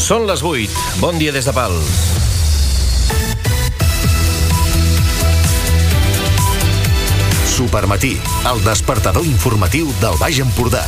Són les 8. Bon dia des de Pals. Supermatí, el despertador informatiu del Baix Empordà.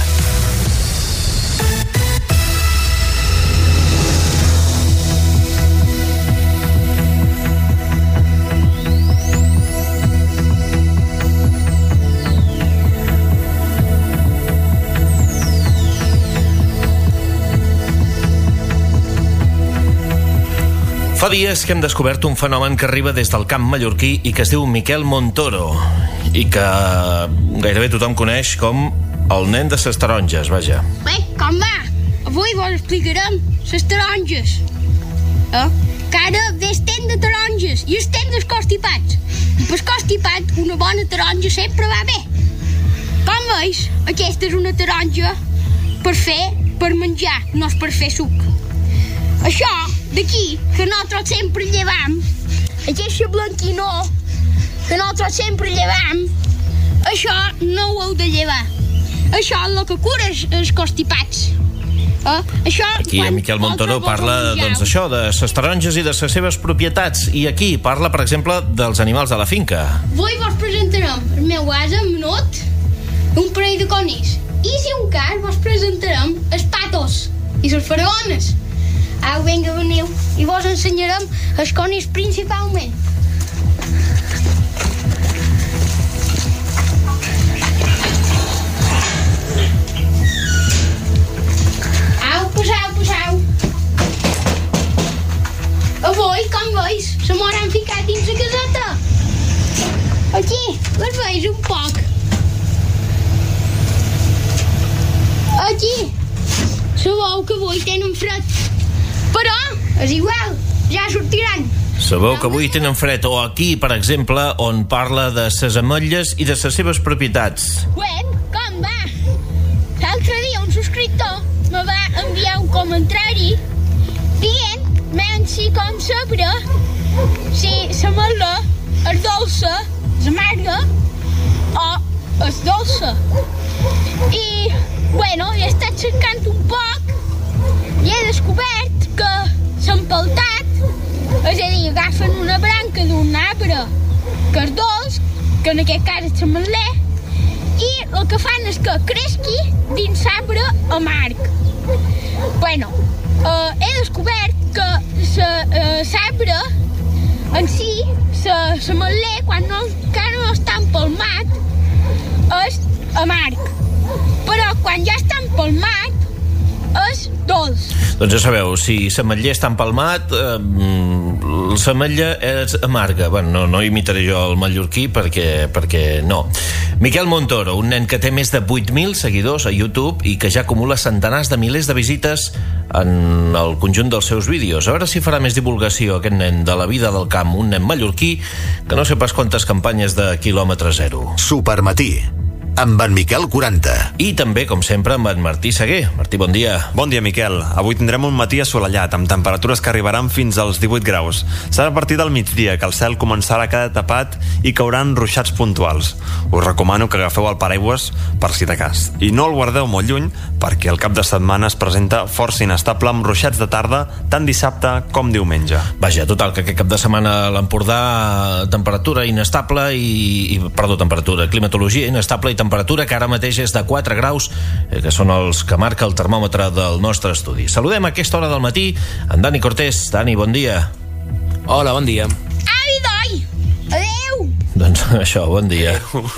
Fa dies que hem descobert un fenomen que arriba des del camp mallorquí i que es diu Miquel Montoro i que gairebé tothom coneix com el nen de ses taronges, vaja. Bé, com va? Avui vos explicarem ses taronges. Que ara ve estem de taronges i estem dels constipats. I per constipat una bona taronja sempre va bé. Com veus, aquesta és una taronja per menjar, no és per fer suc. Això d'aquí, que nosaltres sempre llevam, aquesta blanquinó que nosaltres sempre llevam, això no ho heu de llevar. Això és el que cura els constipats. Això, aquí en Miquel Montoro parla d'això, de ses taronges i de les seves propietats. I aquí parla, per exemple, dels animals de la finca. Avui vos presentarem el meu ase, Menut, un parell de conills. I si un cas vos presentarem els patos i les faraones. Au, vinga, veniu, i vos ensenyarem els conills principalment. Au, posau. Avui, com veus, se m'hauran ficat dins la caseta. Aquí, les veus un poc. Aquí, sabeu que avui tenen fred. Però és igual, ja sortiran. Sabeu que avui tenen fred. O aquí, per exemple, on parla de ses ametlles i de les seves propietats. Bueno, com va? L'altre dia un subscriptor me va enviar un comentari dient si com sabrà si l'ametlla és dolça, és amarga o és dolça. I, bueno, he estat cercant un poc i he descobert que s'empaltat, és a dir, agafen una branca d'un arbre que és dolç, que en aquest cas és l'ametler, i el que fan és que cresqui dins l'arbre amarg. Bueno, he descobert que l'arbre en si, l'ametler, quan encara no està empalmat, és amarg. Però quan ja està empalmat, és dolç. Doncs ja sabeu, si l'ametller està empalmat, l'ametlla és amarga. Bueno, no imitaré jo el mallorquí perquè no. Miquel Montoro, un nen que té més de 8.000 seguidors a YouTube i que ja acumula centenars de milers de visites en el conjunt dels seus vídeos. A veure si farà més divulgació aquest nen de la vida del camp, un nen mallorquí que no sé pas quantes campanyes de quilòmetre zero. Supermatí, amb en Miquel 40. I també, com sempre, amb en Martí Seguer. Martí, bon dia. Bon dia, Miquel. Avui tindrem un matí assolellat, amb temperatures que arribaran fins als 18 graus. Serà a partir del migdia que el cel començarà a quedar tapat i cauran ruixats puntuals. Us recomano que agafeu el paraigües per si de cas. I no el guardeu molt lluny, perquè el cap de setmana es presenta força inestable amb ruixats de tarda, tant dissabte com diumenge. Vaja, total, que aquest cap de setmana a l'Empordà temperatura inestable climatologia inestable i temperatura que ara mateix és de 4 graus, que són els que marca el termòmetre del nostre estudi. Saludem a aquesta hora del matí en Dani Cortés. Dani, bon dia. Hola, bon dia. Ai, doi! Adéu! Doncs això, bon dia.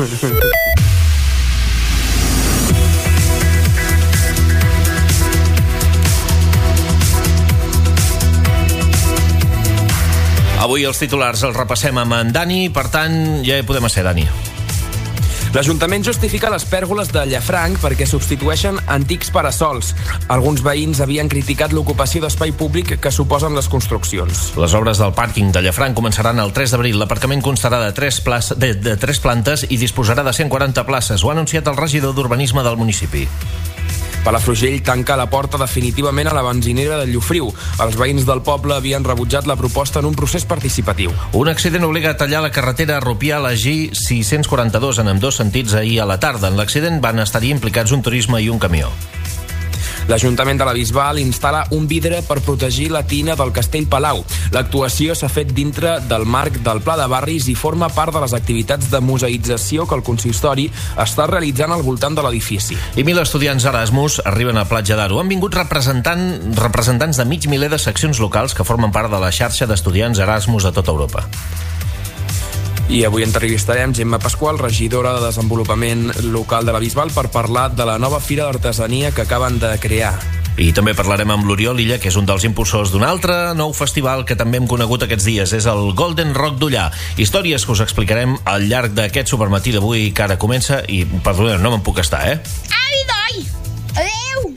Avui els titulars els repassem amb en Dani, per tant, ja hi podem ser, Dani. L'Ajuntament justifica les pèrgoles de Llafranc perquè substitueixen antics parasols. Alguns veïns havien criticat l'ocupació d'espai públic que suposen les construccions. Les obres del pàrquing de Llafranc començaran el 3 d'abril. L'aparcament constarà de 3 plantes i disposarà de 140 places. Ho ha anunciat el regidor d'Urbanisme del municipi. Palafrugell tanca la porta definitivament a la benzinera de Llofriu. Els veïns del poble havien rebutjat la proposta en un procés participatiu. Un accident obliga a tallar la carretera Rupià-Lagí 642 en ambdós sentits ahir a la tarda. En l'accident van estar-hi implicats un turisme i un camió. L'Ajuntament de la Bisbal instal·la un vidre per protegir la tina del Castell Palau. L'actuació s'ha fet dintre del marc del Pla de Barris i forma part de les activitats de museïtzació que el consistori està realitzant al voltant de l'edifici. I 1.000 estudiants Erasmus arriben a Platja d'Aro. Han vingut representants de mig miler de seccions locals que formen part de la xarxa d'estudiants Erasmus de tota Europa. I avui entrevistarem Gemma Pasqual, regidora de Desenvolupament Local de la Bisbal, per parlar de la nova fira d'artesania que acaben de crear. I també parlarem amb l'Oriol Illa, que és un dels impulsors d'un altre nou festival que també hem conegut aquests dies. És el Golden Rock d'Ullà. Històries que us explicarem al llarg d'aquest supermatí d'avui que ara comença i, perdoneu, no me'n puc estar, Avi doi! Adéu!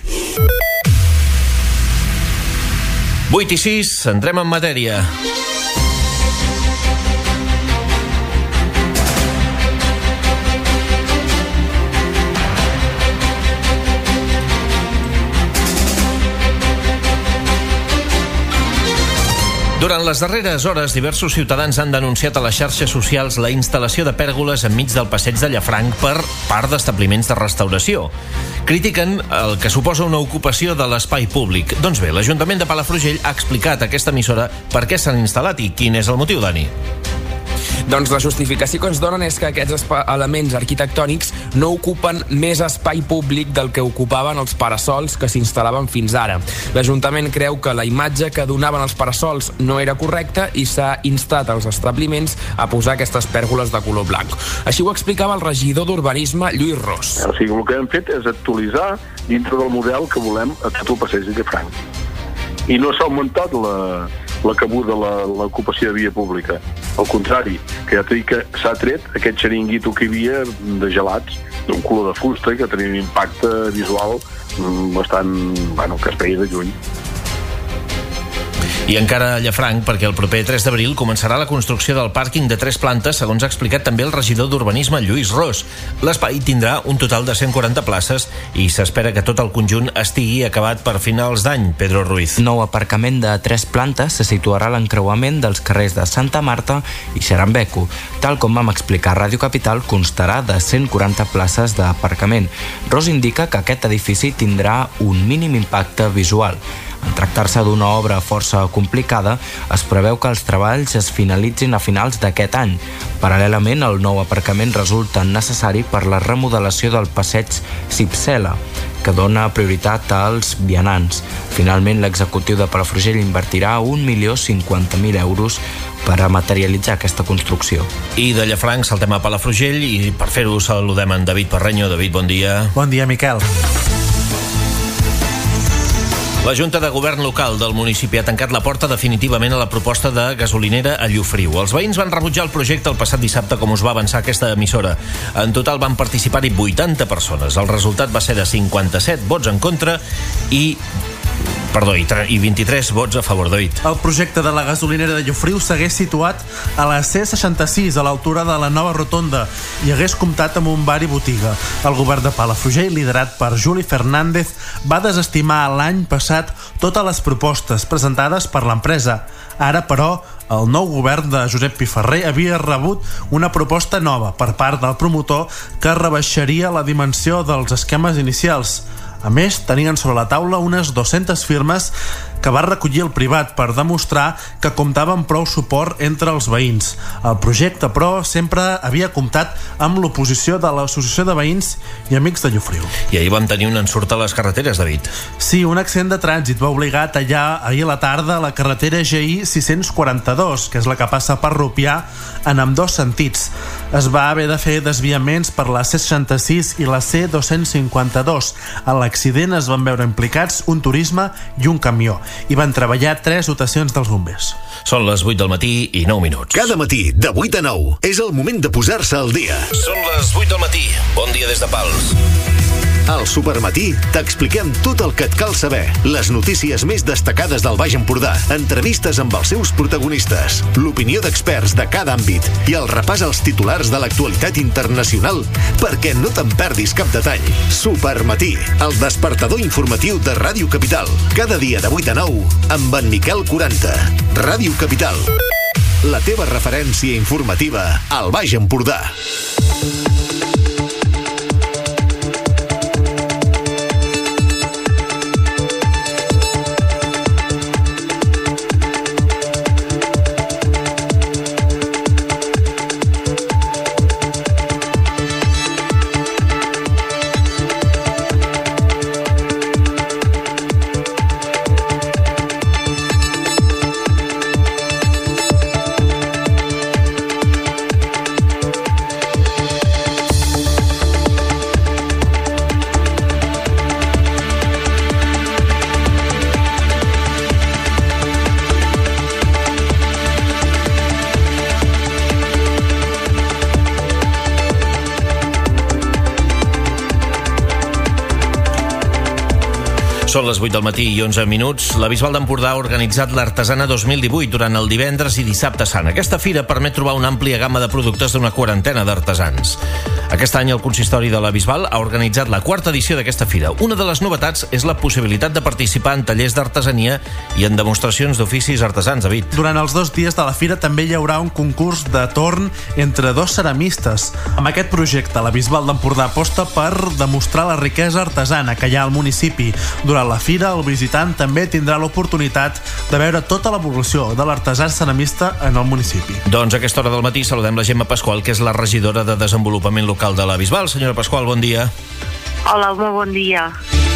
8:06, entrem en matèria. Durant les darreres hores, diversos ciutadans han denunciat a les xarxes socials la instal·lació de pèrgoles enmig del passeig de Llafranc per part d'establiments de restauració. Critiquen el que suposa una ocupació de l'espai públic. Doncs bé, l'Ajuntament de Palafrugell ha explicat a aquesta emissora per què s'han instal·lat i quin és el motiu, Dani. Doncs la justificació que ens donen és que aquests elements arquitectònics no ocupen més espai públic del que ocupaven els parasols que s'instal·laven fins ara. L'Ajuntament creu que la imatge que donaven els parasols no era correcta i s'ha instat als establiments a posar aquestes pèrgoles de color blanc. Així ho explicava el regidor d'Urbanisme, Lluís Ros. O sigui, el que hem fet és actualitzar dintre del model que volem a tot el passeig de Llafranc. I no s'ha augmentat la cabuda, l'ocupació de via pública. Al contrari, que ja t'he dit que s'ha tret aquest xeringuito que hi havia de gelats, d'un color de fusta, que tenia un impacte visual bastant, que es veia de lluny. I encara a Llafranc, perquè el proper 3 d'abril començarà la construcció del pàrquing de 3 plantes, segons ha explicat també el regidor d'Urbanisme, Lluís Ros. L'espai tindrà un total de 140 places i s'espera que tot el conjunt estigui acabat per finals d'any. Pedro Ruiz. Nou aparcament de 3 plantes se situarà a l'encreuament dels carrers de Santa Marta i Xarambeco. Tal com vam explicar a Ràdio Capital, constarà de 140 places d'aparcament. Ros indica que aquest edifici tindrà un mínim impacte visual. En tractar-se d'una obra força complicada, es preveu que els treballs es finalitzin a finals d'aquest any. Paral·lelament, el nou aparcament resulta necessari per la remodelació del passeig Cipsela, que dona prioritat als vianants. Finalment, l'executiu de Palafrugell invertirà 1.050.000 euros per a materialitzar aquesta construcció. I de Llafranc saltem a Palafrugell i per fer-ho saludem en David Parreño. David, bon dia. Bon dia, Miquel. La Junta de Govern Local del municipi ha tancat la porta definitivament a la proposta de gasolinera a Llofriu. Els veïns van rebutjar el projecte el passat dissabte, com us va avançar aquesta emissora. En total van participar-hi 80 persones. El resultat va ser de 57 vots en contra i 23 vots a favor, David. El projecte de la gasolinera de Llofriu s'hagués situat a la C66, a l'altura de la nova rotonda, i hagués comptat amb un bar i botiga. El govern de Palafrugell, liderat per Juli Fernández, va desestimar l'any passat totes les propostes presentades per l'empresa. Ara, però, el nou govern de Josep Piferrer havia rebut una proposta nova per part del promotor que rebaixaria la dimensió dels esquemes inicials. A més, tenien sobre la taula unes 200 firmes que va recollir el privat per demostrar que comptava amb prou suport entre els veïns. El projecte, però, sempre havia comptat amb l'oposició de l'Associació de Veïns i Amics de Llofriu. I ahir vam tenir un ensurt a les carreteres, David. Sí, un accident de trànsit va obligar a tallar ahir a la tarda la carretera GI 642, que és la que passa per Rupià en ambdós sentits. Es va haver de fer desviaments per la C66 i la C252. A l'accident es van veure implicats un turisme i un camió. Hi van treballar 3 dotacions dels bombers. Són les 8 del matí i 9 minuts. Cada matí, de 8 a 9, és el moment de posar-se al dia. Són les 8 del matí. Bon dia des de Pals. Al Supermatí t'expliquem tot el que et cal saber. Les notícies més destacades del Baix Empordà, entrevistes amb els seus protagonistes, l'opinió d'experts de cada àmbit i el repàs als titulars de l'actualitat internacional perquè no te'n perdis cap detall. Supermatí, el despertador informatiu de Ràdio Capital. Cada dia de 8 a 9 amb en Miquel 40. Ràdio Capital, la teva referència informativa al Baix Empordà. Són les 8 del matí i 11 minuts. La Bisbal d'Empordà ha organitzat l'Artesana 2018 durant el divendres i dissabte sant. Aquesta fira permet trobar una àmplia gamma de productes d'una quarantena d'artesans. Aquest any el consistori de la Bisbal ha organitzat la quarta edició d'aquesta fira. Una de les novetats és la possibilitat de participar en tallers d'artesania i en demostracions d'oficis artesans, David. Durant els 2 dies de la fira també hi haurà un concurs de torn entre 2 ceramistes. Amb aquest projecte, la Bisbal d'Empordà aposta per demostrar la riquesa artesana que hi ha al municipi. Durant la fira, el visitant també tindrà l'oportunitat de veure tota l'evolució de l'artesà ceramista en el municipi. Doncs a aquesta hora del matí saludem la Gemma Pasqual, que és la regidora de Desenvolupament Local de la Bisbal. Senyora Pasqual, bon dia. Hola, molt bon dia.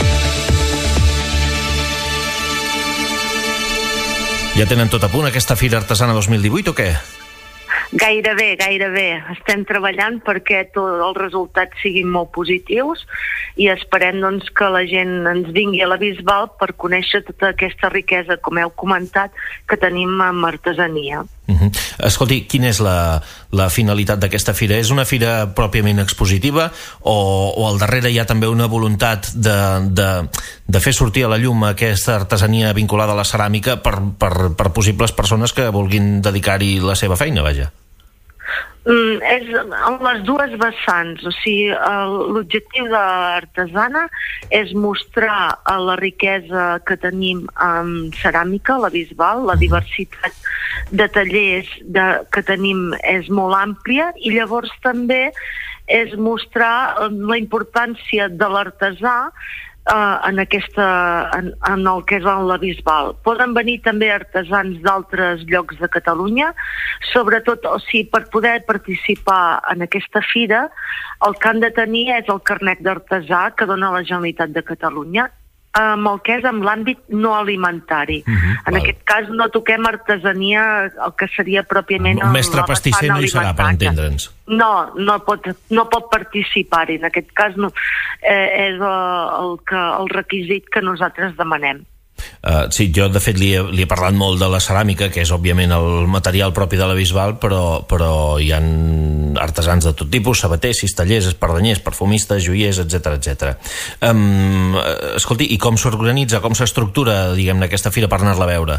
Ja tenen tot a punt aquesta Fira Artesana 2018 o què? Gairebé. Estem treballant perquè els resultats siguin molt positius i esperem doncs, que la gent ens vingui a la Bisbal per conèixer tota aquesta riquesa, com heu comentat, que tenim amb artesania. Escolti, quina és la finalitat d'aquesta fira? És una fira pròpiament expositiva o al darrere hi ha també una voluntat de fer sortir a la llum aquesta artesania vinculada a la ceràmica per possibles persones que vulguin dedicar-hi la seva feina, vaja? És en les dues vessants, o sigui, l'objectiu de l'artesana és mostrar la riquesa que tenim en ceràmica, la Bisbal, la diversitat de tallers que tenim és molt àmplia i llavors també és mostrar la importància de l'artesà en el que és la Bisbal. Poden venir també artesans d'altres llocs de Catalunya, sobretot, o sigui, per poder participar en aquesta fira, el que han de tenir és el carnet d'artesà que dona la Generalitat de Catalunya, amb el que és en l'àmbit no alimentari. En aquest cas no toquem artesania, el que seria pròpiament un mestre pastisser no hi serà, per entendre'ns. No pot participar-hi. En aquest cas és el requisit que nosaltres demanem. Sí, jo de fet li he parlat molt de la ceràmica, que és òbviament el material propi de la Bisbal, però hi ha artesans de tot tipus, sabaters, cistellers, espardenyers, perfumistes, joiers, etc. Escolti, i com s'organitza, com s'estructura, diguem-ne, aquesta fira per anar-la a veure?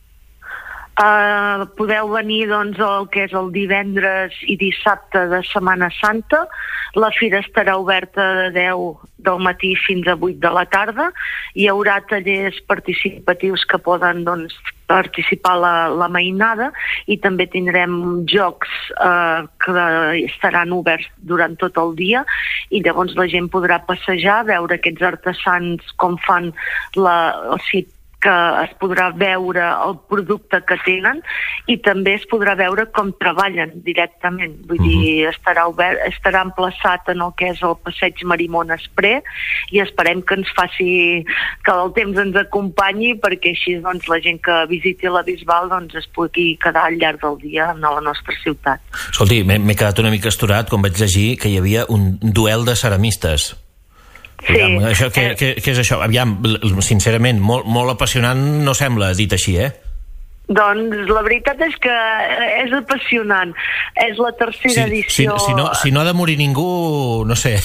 Podeu venir doncs el que és el divendres i dissabte de Setmana Santa. La fira estarà oberta de 10 del matí fins a 8 de la tarda. Hi haurà tallers participatius que poden participar a la mainada i també tindrem jocs que estaran oberts durant tot el dia i llavors la gent podrà passejar, veure aquests artesans com fan que es podrà veure el producte que tenen i també es podrà veure com treballen directament. Vull dir, estarà emplaçat en el que és el passeig Marimón Espré i esperem que ens faci que el temps ens acompanyi perquè així doncs, la gent que visiti la Bisbal es pugui quedar al llarg del dia a la nostra ciutat. Escolti, m'he quedat una mica astorat quan vaig llegir que hi havia un duel de ceramistes. Sí. Això, què és això? Aviam, sincerament, molt apassionant no sembla, dit així, Doncs la veritat és que és apassionant. És la tercera edició. Si no ha de morir ningú, no sé.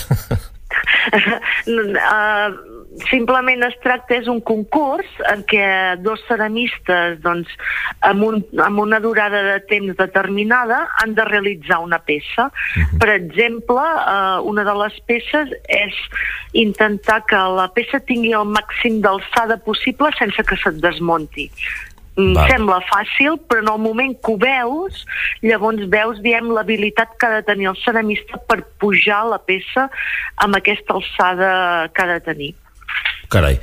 Simplement es tracta, és un concurs en què 2 ceramistes amb una durada de temps determinada han de realitzar una peça. Per exemple, una de les peces és intentar que la peça tingui el màxim d'alçada possible sense que se't desmunti. Sembla fàcil, però en el moment que ho veus, llavors veus, l'habilitat que ha de tenir el ceramista per pujar la peça amb aquesta alçada que ha de tenir. Carai.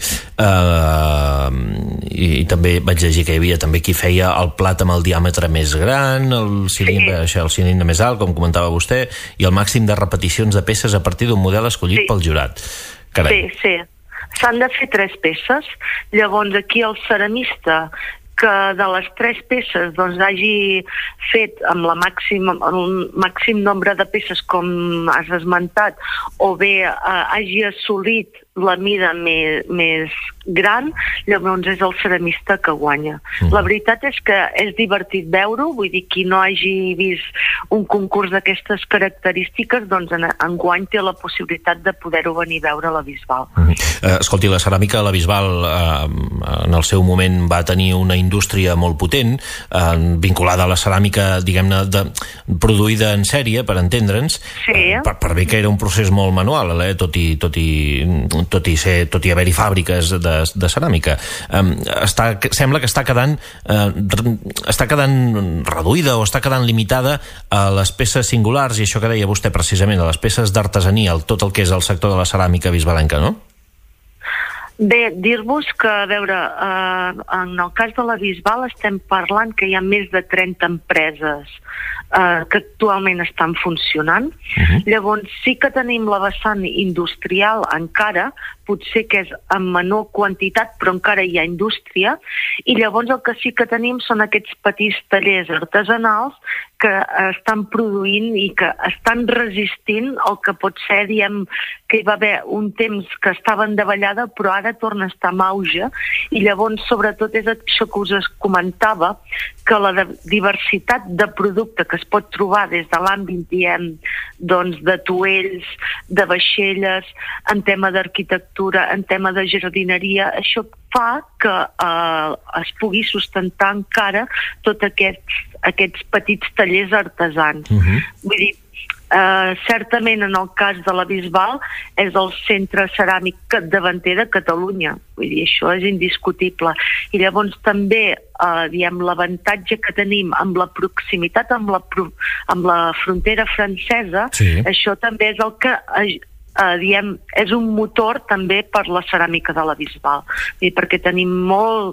I també vaig llegir que hi havia també qui feia el plat amb el diàmetre més gran, el cilindre més alt, com comentava vostè, i el màxim de repeticions de peces a partir d'un model escollit pel jurat. Carai. Sí. S'han de fer 3 peces. Llavors aquí el ceramista que de les 3 peces hagi fet amb el màxim nombre de peces com has esmentat o bé hagi assolit la mida més gran, llavors és el ceramista que guanya. La veritat és que és divertit veure-ho, vull dir, qui no hagi vist un concurs d'aquestes característiques, doncs enguany té la possibilitat de poder-ho venir a veure a la Bisbal. Escolti, la ceràmica a la Bisbal en el seu moment va tenir una indústria molt potent, vinculada a la ceràmica, diguem-ne, produïda en sèrie, per entendre'ns, per bé que era un procés molt manual, tot i haver-hi fàbriques de ceràmica. Sembla que està quedant reduïda o està quedant limitada a les peces singulars, i això que deia vostè precisament, a les peces d'artesania, tot el que és el sector de la ceràmica bisbalenca, no? Bé, dir-vos que, a veure, en el cas de la Bisbal estem parlant que hi ha més de 30 empreses que actualment estan funcionant. Llavors sí que tenim la vessant industrial encara, potser que és en menor quantitat, però encara hi ha indústria, i llavors el que sí que tenim són aquests petits tallers artesanals que estan produint i que estan resistint el que pot ser, diem, que hi va haver un temps que estaven de ballada, però ara torna a estar en auge, i llavors sobretot és això que us comentava, que la diversitat de producte que es pot trobar des de l'àmbit, diem, doncs de tuells, de vaixelles, en tema d'arquitectura, en tema de jardineria, això fa que es pugui sustentar encara tots aquests petits tallers artesans. Vull dir, certament en el cas de la Bisbal és el centre ceràmic capdavanter de Catalunya, vull dir, això és indiscutible, i llavors també diem, l'avantatge que tenim amb la proximitat amb la frontera francesa, això també és el que diem, és un motor també per la ceràmica de la Bisbal, perquè tenim molt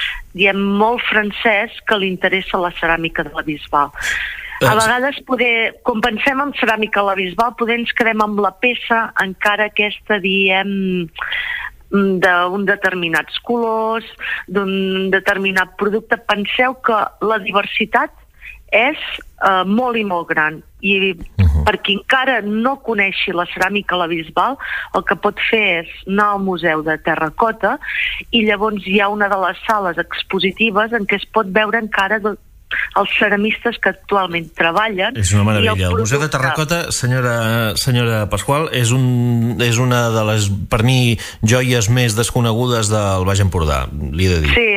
francès que li interessa la ceràmica de la Bisbal. A vegades, quan pensem en ceràmica a la Bisbal, ens quedem amb la peça encara aquesta, diem, d'un determinats colors, d'un determinat producte. Penseu que la diversitat és molt i molt gran, i per qui encara no coneixi la ceràmica a la Bisbal, el que pot fer és anar al Museu de Terracota, i llavors hi ha una de les sales expositives en què es pot veure encara els ceramistes que actualment treballen. És una meravella. El Museu de Terracota, senyora Pasqual, és una de les, per mi, joies més desconegudes del Baix Empordà, li he de dir. Sí.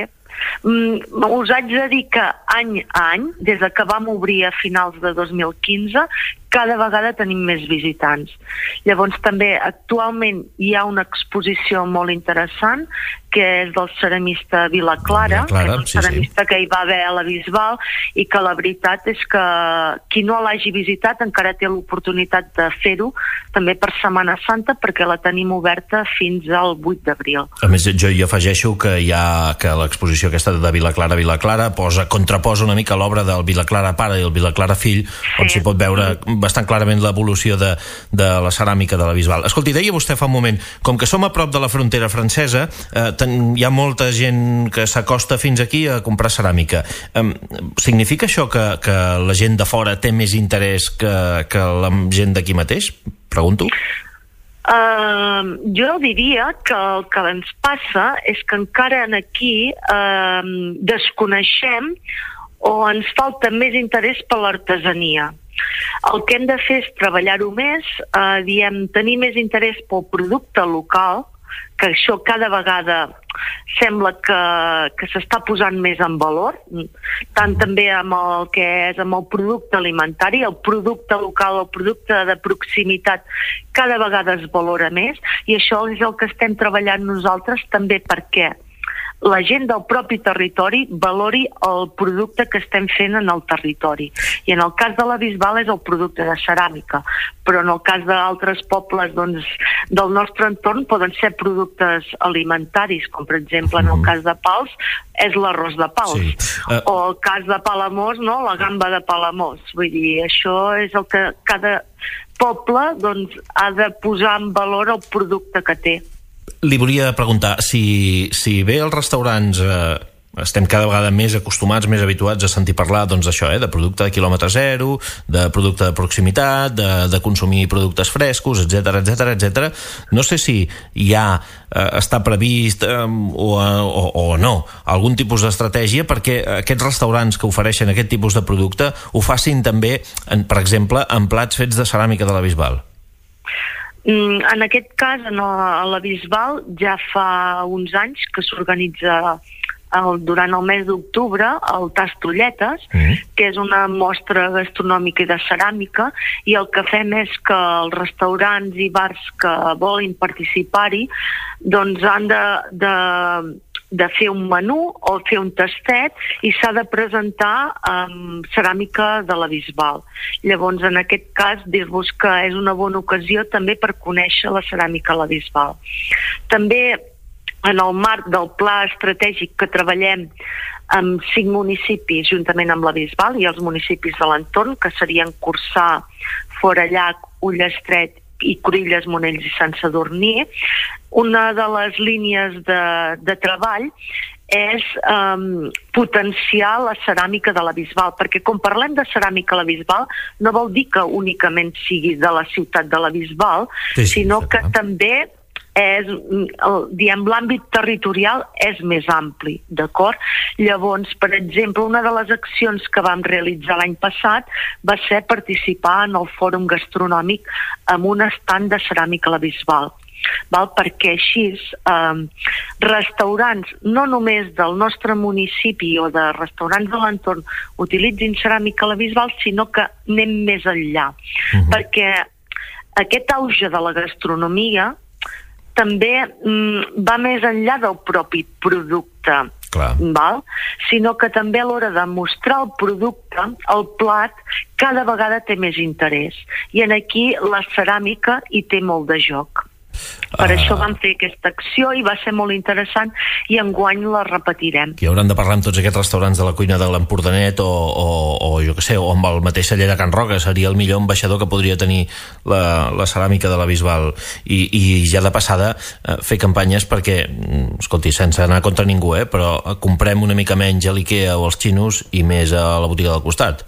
Us haig de dir que any a any, des que vam obrir a finals de 2015, cada vegada tenim més visitants. Llavors també actualment hi ha una exposició molt interessant que és del ceramista Vilaclara, que és un ceramista que hi va haver a la Bisbal, i que la veritat és que qui no l'hagi visitat encara té l'oportunitat de fer-ho també per Setmana Santa, perquè la tenim oberta fins al 8 d'abril. A més, jo hi afegeixo que l'exposició aquesta de Vilaclara contraposa una mica l'obra del Vilaclara pare i el Vilaclara fill, on s'hi pot veure bastant clarament l'evolució de la ceràmica de la Bisbal. Escolti, deia vostè fa un moment, com que som a prop de la frontera francesa, hi ha molta gent que s'acosta fins aquí a comprar ceràmica. Significa això que la gent de fora té més interès que la gent d'aquí mateix? Pregunto. Jo diria que el que ens passa és que encara aquí desconeixem o ens falta més interès per l'artesania. El que hem de fer és treballar-ho més, tenir més interès pel producte local, que això cada vegada sembla que s'està posant més en valor, tant també amb el que és amb el producte alimentari, el producte local, el producte de proximitat, cada vegada es valora més, i això és el que estem treballant nosaltres també perquè la gent del propi territori valori el producte que estem fent en el territori. I en el cas de la Bisbal és el producte de ceràmica, però en el cas d'altres pobles del nostre entorn poden ser productes alimentaris, com per exemple en el cas de Pals és l'arròs de Pals, o el cas de Palamós, la gamba de Palamós. Vull dir, això és el que cada poble ha de posar en valor el producte que té. Li volia preguntar, si ve als restaurants estem cada vegada més acostumats, més habituats a sentir parlar d'això, de producte de quilòmetre zero, de producte de proximitat, de consumir productes frescos, etc. No sé si ja està previst o no algun tipus d'estratègia perquè aquests restaurants que ofereixen aquest tipus de producte ho facin també, per exemple, en plats fets de ceràmica de la Bisbal. En aquest cas, a la Bisbal, ja fa uns anys que s'organitza durant el mes d'octubre el Tastolletes, que és una mostra gastronòmica i de ceràmica, i el que fem és que els restaurants i bars que volen participar-hi doncs han de fer un menú o fer un tastet i s'ha de presentar ceràmica de la Bisbal. Llavors, en aquest cas, dir-vos que és una bona ocasió també per conèixer la ceràmica a la Bisbal. També, en el marc del pla estratègic que treballem amb 5 municipis juntament amb la Bisbal i els municipis de l'entorn, que serien Corçà, Forallac, Ullastret i Cruïlles, Monells i Sant Sadurní, una de les línies de treball és potenciar la ceràmica de la Bisbal, perquè quan parlem de ceràmica a la Bisbal no vol dir que únicament sigui de la ciutat de la Bisbal, sinó que també l'àmbit territorial és més ampli, d'acord? Llavors, per exemple, una de les accions que vam realitzar l'any passat va ser participar en el fòrum gastronòmic amb un estand de ceràmica a la Bisbal. Perquè així restaurants no només del nostre municipi o de restaurants de l'entorn utilitzin ceràmica a la Bisbal, sinó que anem més enllà, perquè aquest auge de la gastronomia també va més enllà del propi producte, sinó que també a l'hora de mostrar el producte, el plat cada vegada té més interès, i aquí la ceràmica hi té molt de joc. Per això vam fer aquesta acció i va ser molt interessant, i enguany la repetirem. I hauran de parlar amb tots aquests restaurants de la cuina de l'Empordanet o jo què sé, o amb el mateix celler de Can Roca. Seria el millor ambaixador que podria tenir la ceràmica de la Bisbal, i ja de passada fer campanyes perquè, escolti, sense anar contra ningú, però comprem una mica menys a l'Ikea o als xinos i més a la botiga del costat.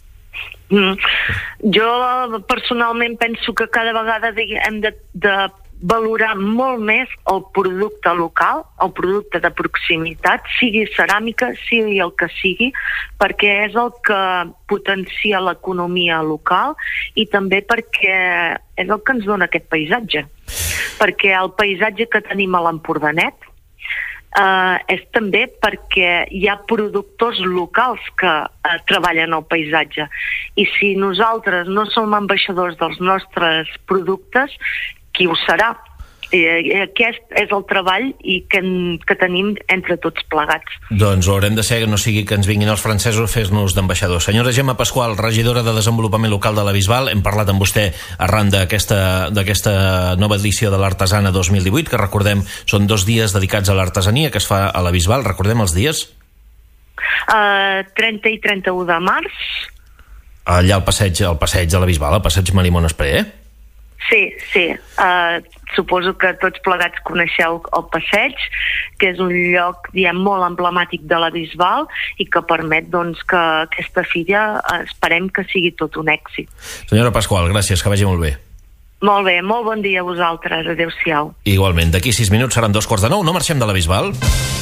Jo personalment penso que cada vegada hem de valorar molt més el producte local, el producte de proximitat, sigui ceràmica, sigui el que sigui, perquè és el que potencia l'economia local i també perquè és el que ens dona aquest paisatge. Perquè el paisatge que tenim a l'Empordanet és també perquè hi ha productors locals que treballen el paisatge, i si nosaltres no som ambaixadors dels nostres productes, qui ho serà? Aquest és el treball que tenim entre tots plegats. Doncs ho haurem de ser, que no sigui que ens vinguin els francesos a fer-nos d'ambaixadors. Senyora Gemma Pasqual, regidora de Desenvolupament Local de la Bisbal, hem parlat amb vostè arran d'aquesta nova edició de l'Artesana 2018, que recordem són 2 dies dedicats a l'artesania que es fa a la Bisbal. Recordem els dies? 30 i 31 de març. Allà al passeig de la Bisbal, al passeig Marimon Espré, Sí. Suposo que tots plegats coneixeu el passeig, que és un lloc molt emblemàtic de la Bisbal i que permet que aquesta fira esperem que sigui tot un èxit. Senyora Pasqual, gràcies, que vagi molt bé. Molt bé, molt bon dia a vosaltres, adeu-siau. Igualment, d'aquí 6 minuts seran 9:15, no marxem de la Bisbal.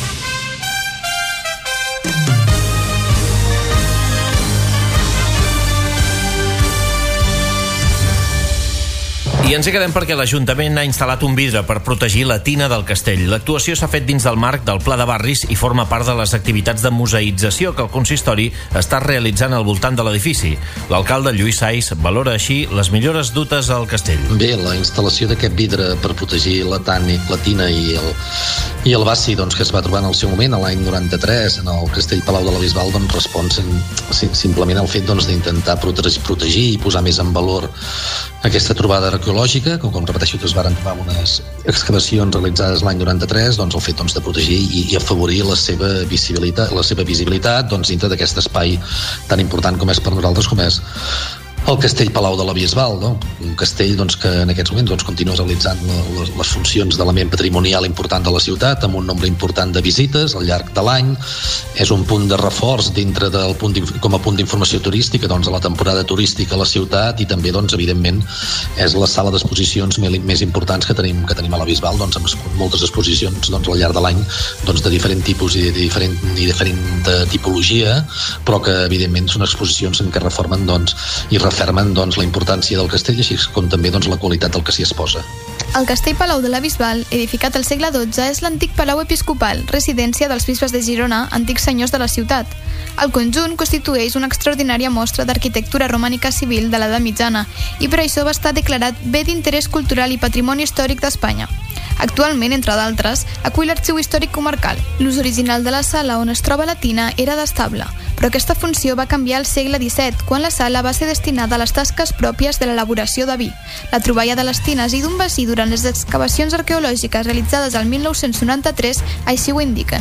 I ens hi quedem perquè l'Ajuntament ha instal·lat un vidre per protegir la tina del castell. L'actuació s'ha fet dins del marc del Pla de Barris i forma part de les activitats de museïtzació que el consistori està realitzant al voltant de l'edifici. L'alcalde Lluís Sais valora així les millores dutes al castell. Bé, la instal·lació d'aquest vidre per protegir la tina i el bassi que es va trobar en el seu moment, l'any 93, en el Castell Palau de la Bisbal, respon simplement al fet d'intentar protegir i posar més en valor aquesta trobada arqueològica, com repeteixo que es van trobar unes excavacions realitzades l'any 93, el fet de protegir i afavorir la seva visibilitat dintre d'aquest espai tan important com és per nosaltres, com és el Castell Palau de la Bisbal, no? Un castell doncs, que en aquests moments doncs, continua realitzant les funcions d'element patrimonial important de la ciutat, amb un nombre important de visites al llarg de l'any. És un punt de reforç dintre del com a punt d'informació turística doncs, a la temporada turística a la ciutat, i també, doncs, evidentment, és la sala d'exposicions més importants que tenim a la Bisbal, doncs, amb moltes exposicions doncs, al llarg de l'any doncs, de diferent tipus i de diferent tipologia, però que evidentment són exposicions en què reformen doncs, i refermen doncs, la importància del castell, així com també doncs, la qualitat del que s'hi exposa. El Castell Palau de la Bisbal, edificat al segle XII, és l'antic palau episcopal, residència dels bisbes de Girona, antics senyors de la ciutat. El conjunt constitueix una extraordinària mostra d'arquitectura romànica civil de l'edat mitjana i per això va estar declarat Bé d'interès cultural i patrimoni històric d'Espanya. Actualment, entre d'altres, acull l'Arxiu Històric Comarcal. L'ús original de la sala on es troba la tina era d'estable, però aquesta funció va canviar al segle XVII, quan la sala va ser destinada a les tasques pròpies de l'elaboració de vi. La troballa de les tines i d'un bací durant les excavacions arqueològiques realitzades al 1993 així ho indiquen.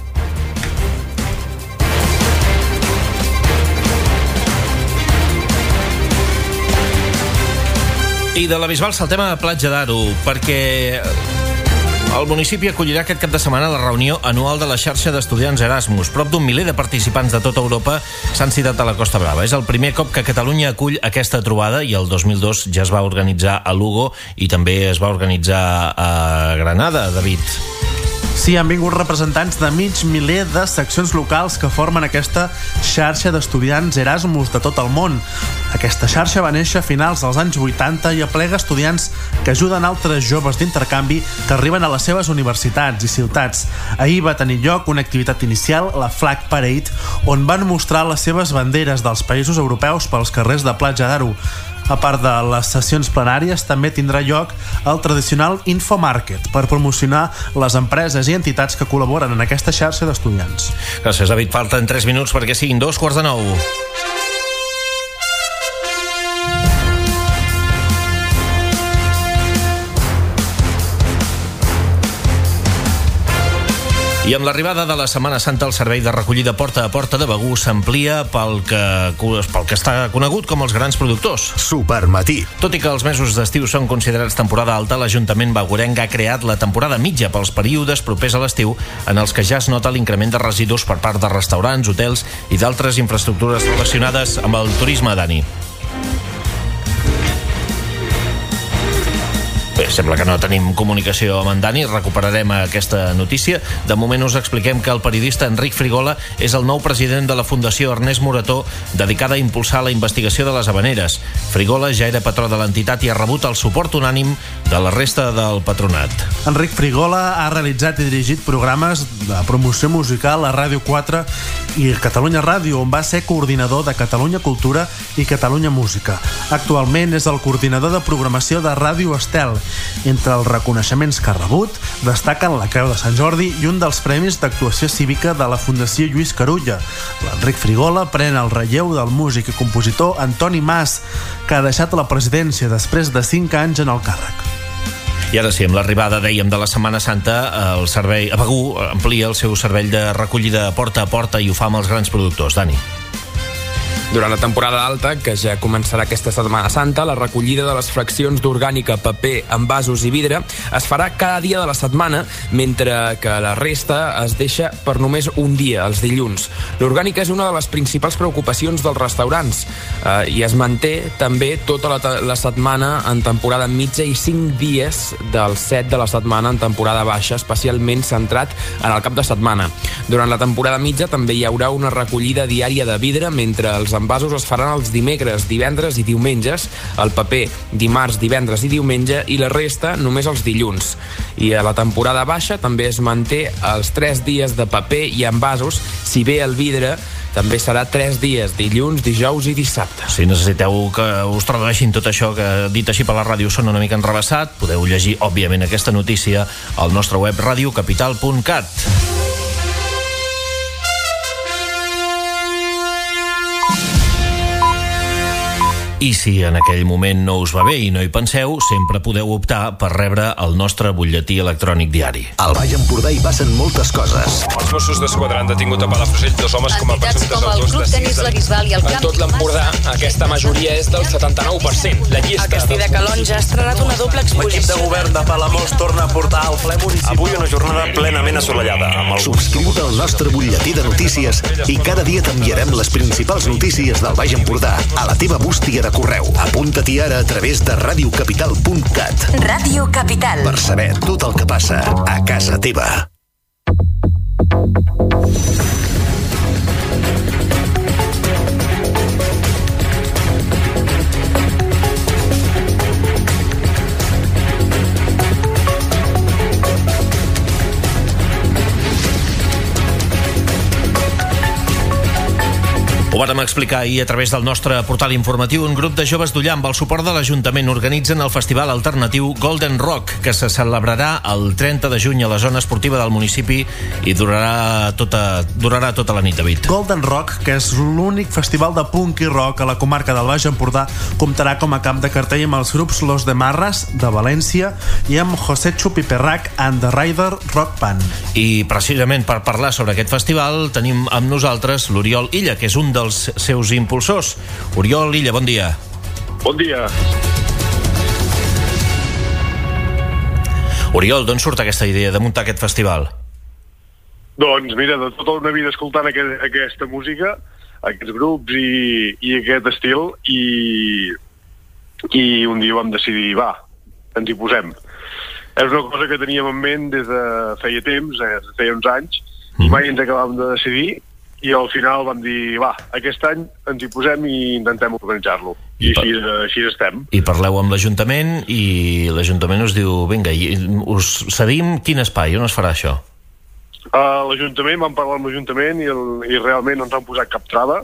I de la Bisbal saltem a Platja d'Aro, perquè el municipi acollirà aquest cap de setmana la reunió anual de la xarxa d'estudiants Erasmus. Prop d'un miler de participants de tota Europa s'han citat a la Costa Brava. És el primer cop que Catalunya acull aquesta trobada, i el 2002 ja es va organitzar a Lugo i també es va organitzar a Granada, David. Sí, han vingut representants de mig miler de seccions locals que formen aquesta xarxa d'estudiants Erasmus de tot el món. Aquesta xarxa va néixer a finals dels anys 80 i aplega estudiants que ajuden altres joves d'intercanvi que arriben a les seves universitats i ciutats. Ahir va tenir lloc una activitat inicial, la Flag Parade, on van mostrar les seves banderes dels països europeus pels carrers de Platja d'Aro. A part de les sessions plenàries, també tindrà lloc el tradicional Infomarket per promocionar les empreses i entitats que col·laboren en aquesta xarxa d'estudiants. Gràcies, David. Falten 3 minuts perquè siguin 8:45. I amb l'arribada de la Setmana Santa, el servei de recollida porta a porta de Begur s'amplia pel que està conegut com els grans productors. Supermatí. Tot i que els mesos d'estiu són considerats temporada alta, l'Ajuntament begurenc ha creat la temporada mitja pels períodes propers a l'estiu, en els que ja es nota l'increment de residus per part de restaurants, hotels i d'altres infraestructures relacionades amb el turisme, Dani. Bé, sembla que no tenim comunicació amb en Dani, recuperarem aquesta notícia. De moment us expliquem que el periodista Enric Frigola és el nou president de la Fundació Ernest Morató, dedicada a impulsar la investigació de les havaneres. Frigola ja era patró de l'entitat i ha rebut el suport unànim de la resta del patronat. Enric Frigola ha realitzat i dirigit programes de promoció musical a Ràdio 4 i Catalunya Ràdio, on va ser coordinador de Catalunya Cultura i Catalunya Música. Actualment és el coordinador de programació de Ràdio Estel. Entre els reconeixements que ha rebut destaquen la Creu de Sant Jordi i un dels premis d'actuació cívica de la Fundació Lluís Carulla. L'Enric Frigola pren el relleu del músic i compositor Antoni Mas, que ha deixat la presidència després de 5 anys en el càrrec. I ara sí, amb l'arribada, dèiem, de la Setmana Santa, el servei a Begur amplia el seu servei de recollida porta a porta i ho fa amb els grans productors. Dani. Durant la temporada alta, que ja començarà aquesta Setmana Santa, la recollida de les fraccions d'orgànica, paper, envasos i vidre es farà cada dia de la setmana, mentre que la resta es deixa per només un dia, els dilluns. L'orgànica és una de les principals preocupacions dels restaurants i es manté també tota la setmana en temporada mitja i 5 dies dels 7 de la setmana en temporada baixa, especialment centrat en el cap de setmana. Durant la temporada mitja també hi haurà una recollida diària de vidre, mentre els envasos es faran els dimecres, divendres i diumenges, el paper dimarts, divendres i diumenge, i la resta només els dilluns. I a la temporada baixa també es manté els 3 dies de paper i envasos, si bé el vidre també serà 3 dies, dilluns, dijous i dissabte. Si necessiteu que us tradueixin tot això que dit així per la ràdio sona una mica enrevessat, podeu llegir, òbviament, aquesta notícia al nostre web radiocapital.cat. I si en aquell moment no us va bé i no hi penseu, sempre podeu optar per rebre el nostre butlletí electrònic diari. Al Baix Empordà hi passen moltes coses. Els Mossos d'Esquadra han detingut a Palafrugell 2 homes com a presumptes autors de Tenis La Bisbal i el En tot l'Empordà, aquesta majoria és del 79%. La llista... El Castell de Calonge ha estrenat una doble exposició. L'equip de govern de Palamós torna a portar al ple municipal. Avui una jornada plenament assolellada. Subscriu-te al nostre butlletí de notícies i cada dia t'enviarem les principals notícies del Baix Empordà a la teva bústia de correu. Apunta-t'hi ara a través de radiocapital.cat. Ràdio Capital. Per saber tot el que passa a casa teva. Ho vàrem explicar ahir a través del nostre portal informatiu. Un grup de joves d'Ullà amb el suport de l'Ajuntament organitzen el festival alternatiu Golden Rock, que se celebrarà el 30 de juny a la zona esportiva del municipi i durarà tota la nit, David. Golden Rock, que és l'únic festival de punk i rock a la comarca del Baix Empordà, comptarà com a cap de cartell amb els grups Los de Marras, de València, i amb Josechu Piperrac and the Rider Rock Band. I precisament per parlar sobre aquest festival tenim amb nosaltres l'Oriol Illa, que és un dels seus impulsors. Oriol Illa, bon dia. Bon dia. Oriol, d'on surt aquesta idea de muntar aquest festival? Doncs mira, de tota una vida escoltant aquesta música, aquests grups i aquest estil, i un dia vam decidir, ens hi posem. És una cosa que teníem en ment des de feia temps, feia uns anys, i mai ens acabàvem de decidir, i al final vam dir, aquest any ens hi posem i intentem organitzar-lo. I així estem. I parleu amb l'Ajuntament i l'Ajuntament us diu, vinga, us cedim quin espai, on es farà això? L'Ajuntament, vam parlar amb l'Ajuntament i realment no ens han posat cap trava.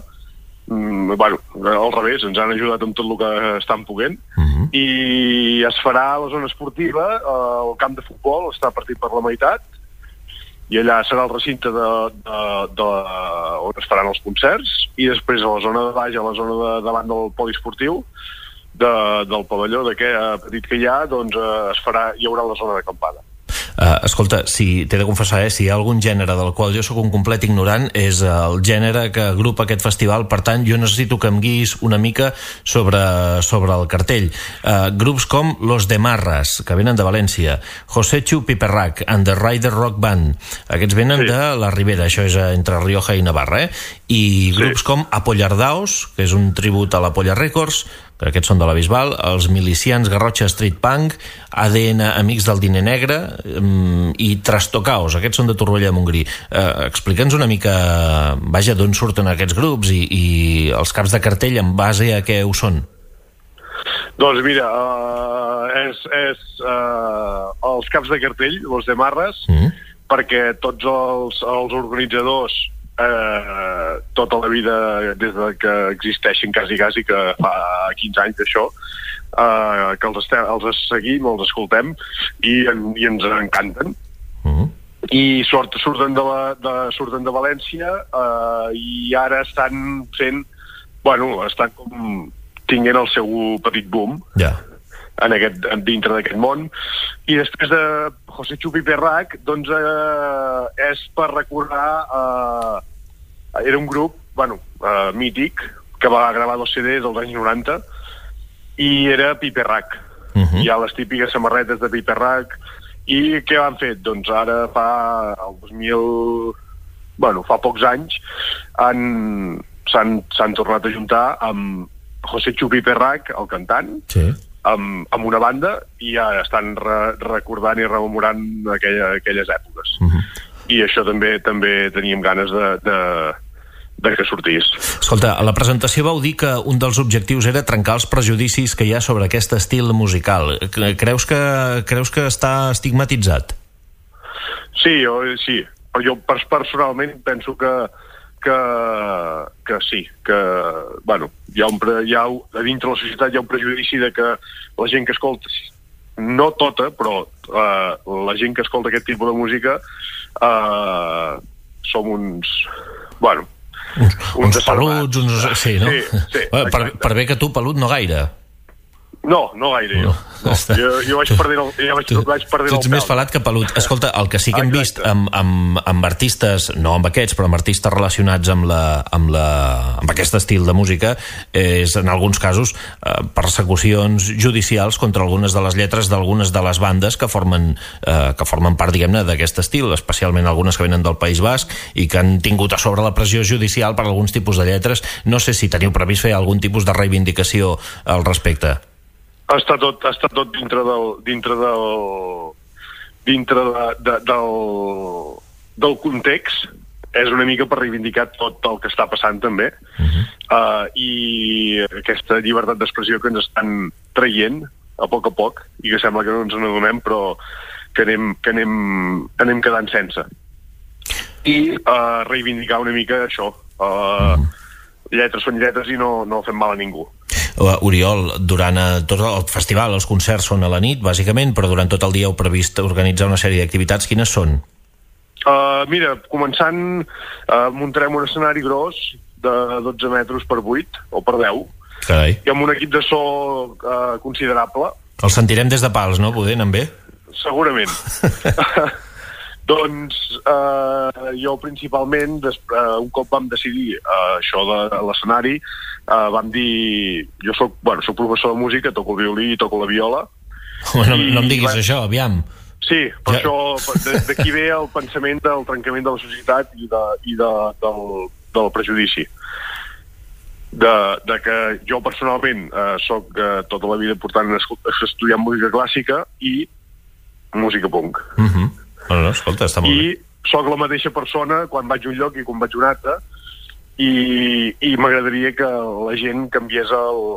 Al revés, ens han ajudat amb tot el que estan poguent. I es farà a la zona esportiva, el camp de futbol està partit per la meitat, i allà serà el recinte on es faran els concerts, i després a la zona de baix, a la zona de davant del poliesportiu, del pavelló petit que hi ha, doncs hi haurà la zona d'acampada. Escolta, t'he de confessar, si hi ha algun gènere del qual jo sóc un complet ignorant, és el gènere que agrupa aquest festival. Per tant, jo necessito que em guiïs una mica sobre el cartell. Grups com Los de Marras, que venen de València, Josechu Piperrac and the Rider Rock Band, aquests venen de la Ribera, això és entre Rioja i Navarra, i grups com Apollardaos, que és un tribut a la Polla Records, que aquests són de la Bisbal, els Milicians Garrotxa Street Punk, ADN Amics del Diner Negre i Trastocaos, aquests són de Torroella de Montgrí. Explica'ns una mica, d'on surten aquests grups i els caps de cartell en base a què ho són. Doncs mira, els caps de cartell, Los de Marras, perquè tots els organitzadors tota la vida, des de que existeixen quasi que fa 15 anys d'això, que els seguim, els escoltem i ens encanten. I surten de València i ara estan fent, estan com tinguent el seu petit boom dintre d'aquest món. I després de Josechu Piperrac, doncs és per recordar era un grup mític que va gravar 2 CDs als anys 90 i era Piperrac. Hi ha les típiques samarretes de Piperrac. I què han fet? Doncs ara fa pocs anys s'han tornat a juntar amb Josechu Piperrac, el cantant, amb una banda, i ara estan recordant i rememorant aquelles èpoques. I això també teníem ganes de que sortís. Escolta, a la presentació vau dir que un dels objectius era trencar els prejudicis que hi ha sobre aquest estil musical. Creus que està estigmatitzat? Sí. Però jo personalment penso que sí, que hi ha a dintre la societat hi ha un prejudici de que la gent que escolta, no tota, però la gent que escolta aquest tipus de música som uns Uns peluts, sí, no? Sí, per bé que tu, pelut, no gaire. No gaire, jo. No. Jo vaig perdent el Tu ets més pelat que pelut. Escolta, el que sí que hem vist amb artistes, no amb aquests, però amb artistes relacionats amb aquest estil de música, és en alguns casos persecucions judicials contra algunes de les lletres d'algunes de les bandes que formen part, diguem-ne, d'aquest estil, especialment algunes que venen del País Basc i que han tingut a sobre la pressió judicial per alguns tipus de lletres. No sé si teniu previst fer algun tipus de reivindicació al respecte. Està tot dintre del context. És una mica per reivindicar tot el que està passant també, i aquesta llibertat d'expressió que ens estan traient a poc i que sembla que no ens n'adonem, però que anem quedant sense. I reivindicar una mica això, lletres són lletres i no fem mal a ningú. Oriol, durant tot el festival, els concerts són a la nit, bàsicament, però durant tot el dia heu previst organitzar una sèrie d'activitats. Quines són? Mira, començant, muntarem un escenari gros de 12 metres per 8 o per 10. Carai. I amb un equip de so considerable. El sentirem des de Pals, no? Poder, anem bé? Segurament. Doncs jo principalment, un cop vam decidir això de l'escenari, vam dir, jo soc professor de música, toco el violí i toco la viola. No em diguis això, aviam. Sí, per això d'aquí ve el pensament del trencament de la societat i del prejudici. De que jo personalment soc tota la vida portant estudiant música clàssica i música punk. No, escolta, està molt bé. I soc la mateixa persona quan vaig a un lloc i quan vaig a un altre, i m'agradaria que la gent canviés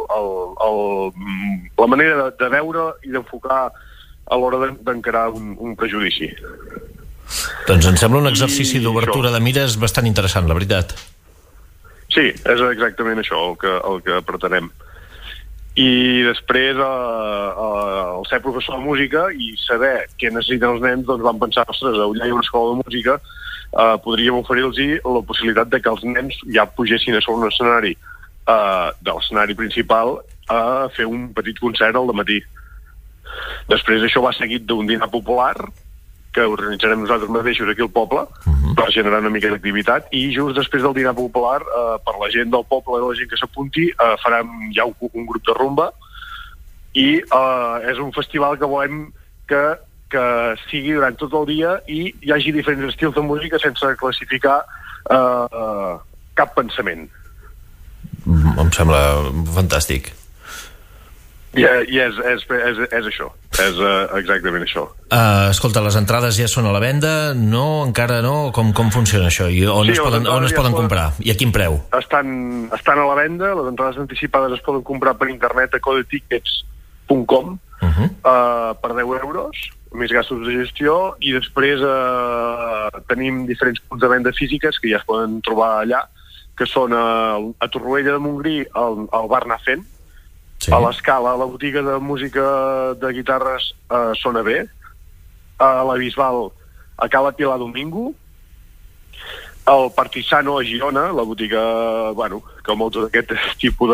la manera de veure i d'enfocar a l'hora d'encarar un prejudici. Doncs em sembla un exercici d'obertura de mires bastant interessant, la veritat. Sí, és exactament això el que pretenem. I després, al ser professor de música i saber què necessiten els nens, doncs vam pensar, ostres, allà hi ha una escola de música, podríem oferir-los la possibilitat de que els nens ja pugessin a sobre un escenari de l'escenari principal a fer un petit concert al dematí. Després això va seguit d'un dinar popular que organitzarem nosaltres mateixos aquí al poble per generar una mica d'activitat, i just després del dinar popular, per la gent del poble i la gent que s'apunti, farem ja un grup de rumba, i és un festival que volem que sigui durant tot el dia i hi hagi diferents estils de música sense classificar cap pensament. Em sembla fantàstic. I és això, és exactament això. Escolta, les entrades ja són a la venda? No, encara no? Com funciona això? I on es poden comprar? I a quin preu? Estan a la venda, les entrades anticipades es poden comprar per internet a codetickets.com per 10 euros, més gastos de gestió, i després tenim diferents punts de venda físiques que ja es poden trobar allà, que són a Torroella de Montgrí, al bar Nafent, a l'Escala, a la botiga de música de guitarres Sona B, a la Bisbal, a Cala Pilar Domingo, al Partisano a Girona, la botiga, que molts d'aquest tipus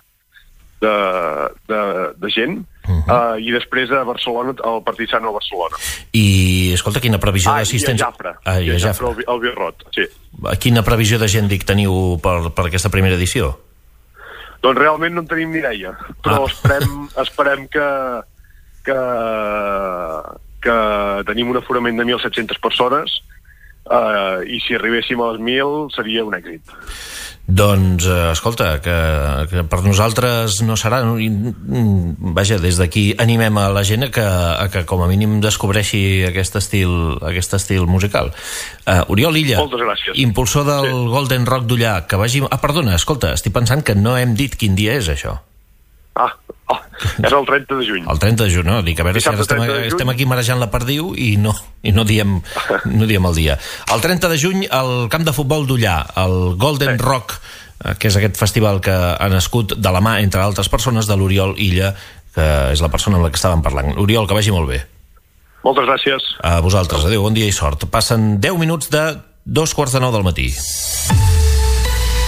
de gent, i després a Barcelona, al Partisano a Barcelona. I, escolta, quina previsió d'assistents... I a Jafra, al Birrot, sí. Quina previsió de gent, teniu, per aquesta primera edició? Doncs realment no en tenim ni idea, però esperem que tenim un aforament de 1.700 persones, i si arribéssim a les 1.000 seria un èxit. Doncs, escolta, que per nosaltres no serà... Vaja, des d'aquí animem a la gent a que com a mínim descobreixi aquest estil musical. Oriol Illa, impulsor del Golden Rock d'Ullà, que vagi... perdona, escolta, estic pensant que no hem dit quin dia és això. És el 30 de juny. El 30 de juny, no? Dic, a veure si ara estem aquí marejant la perdiu i no diem el dia. El 30 de juny, al camp de futbol d'Ullà, el Golden Rock, que és aquest festival que ha nascut de la mà, entre altres persones, de l'Oriol Illa, que és la persona amb la que estàvem parlant. Oriol, que vagi molt bé. Moltes gràcies. A vosaltres, adéu, bon dia i sort. Passen 10 minuts de 2:45 del matí.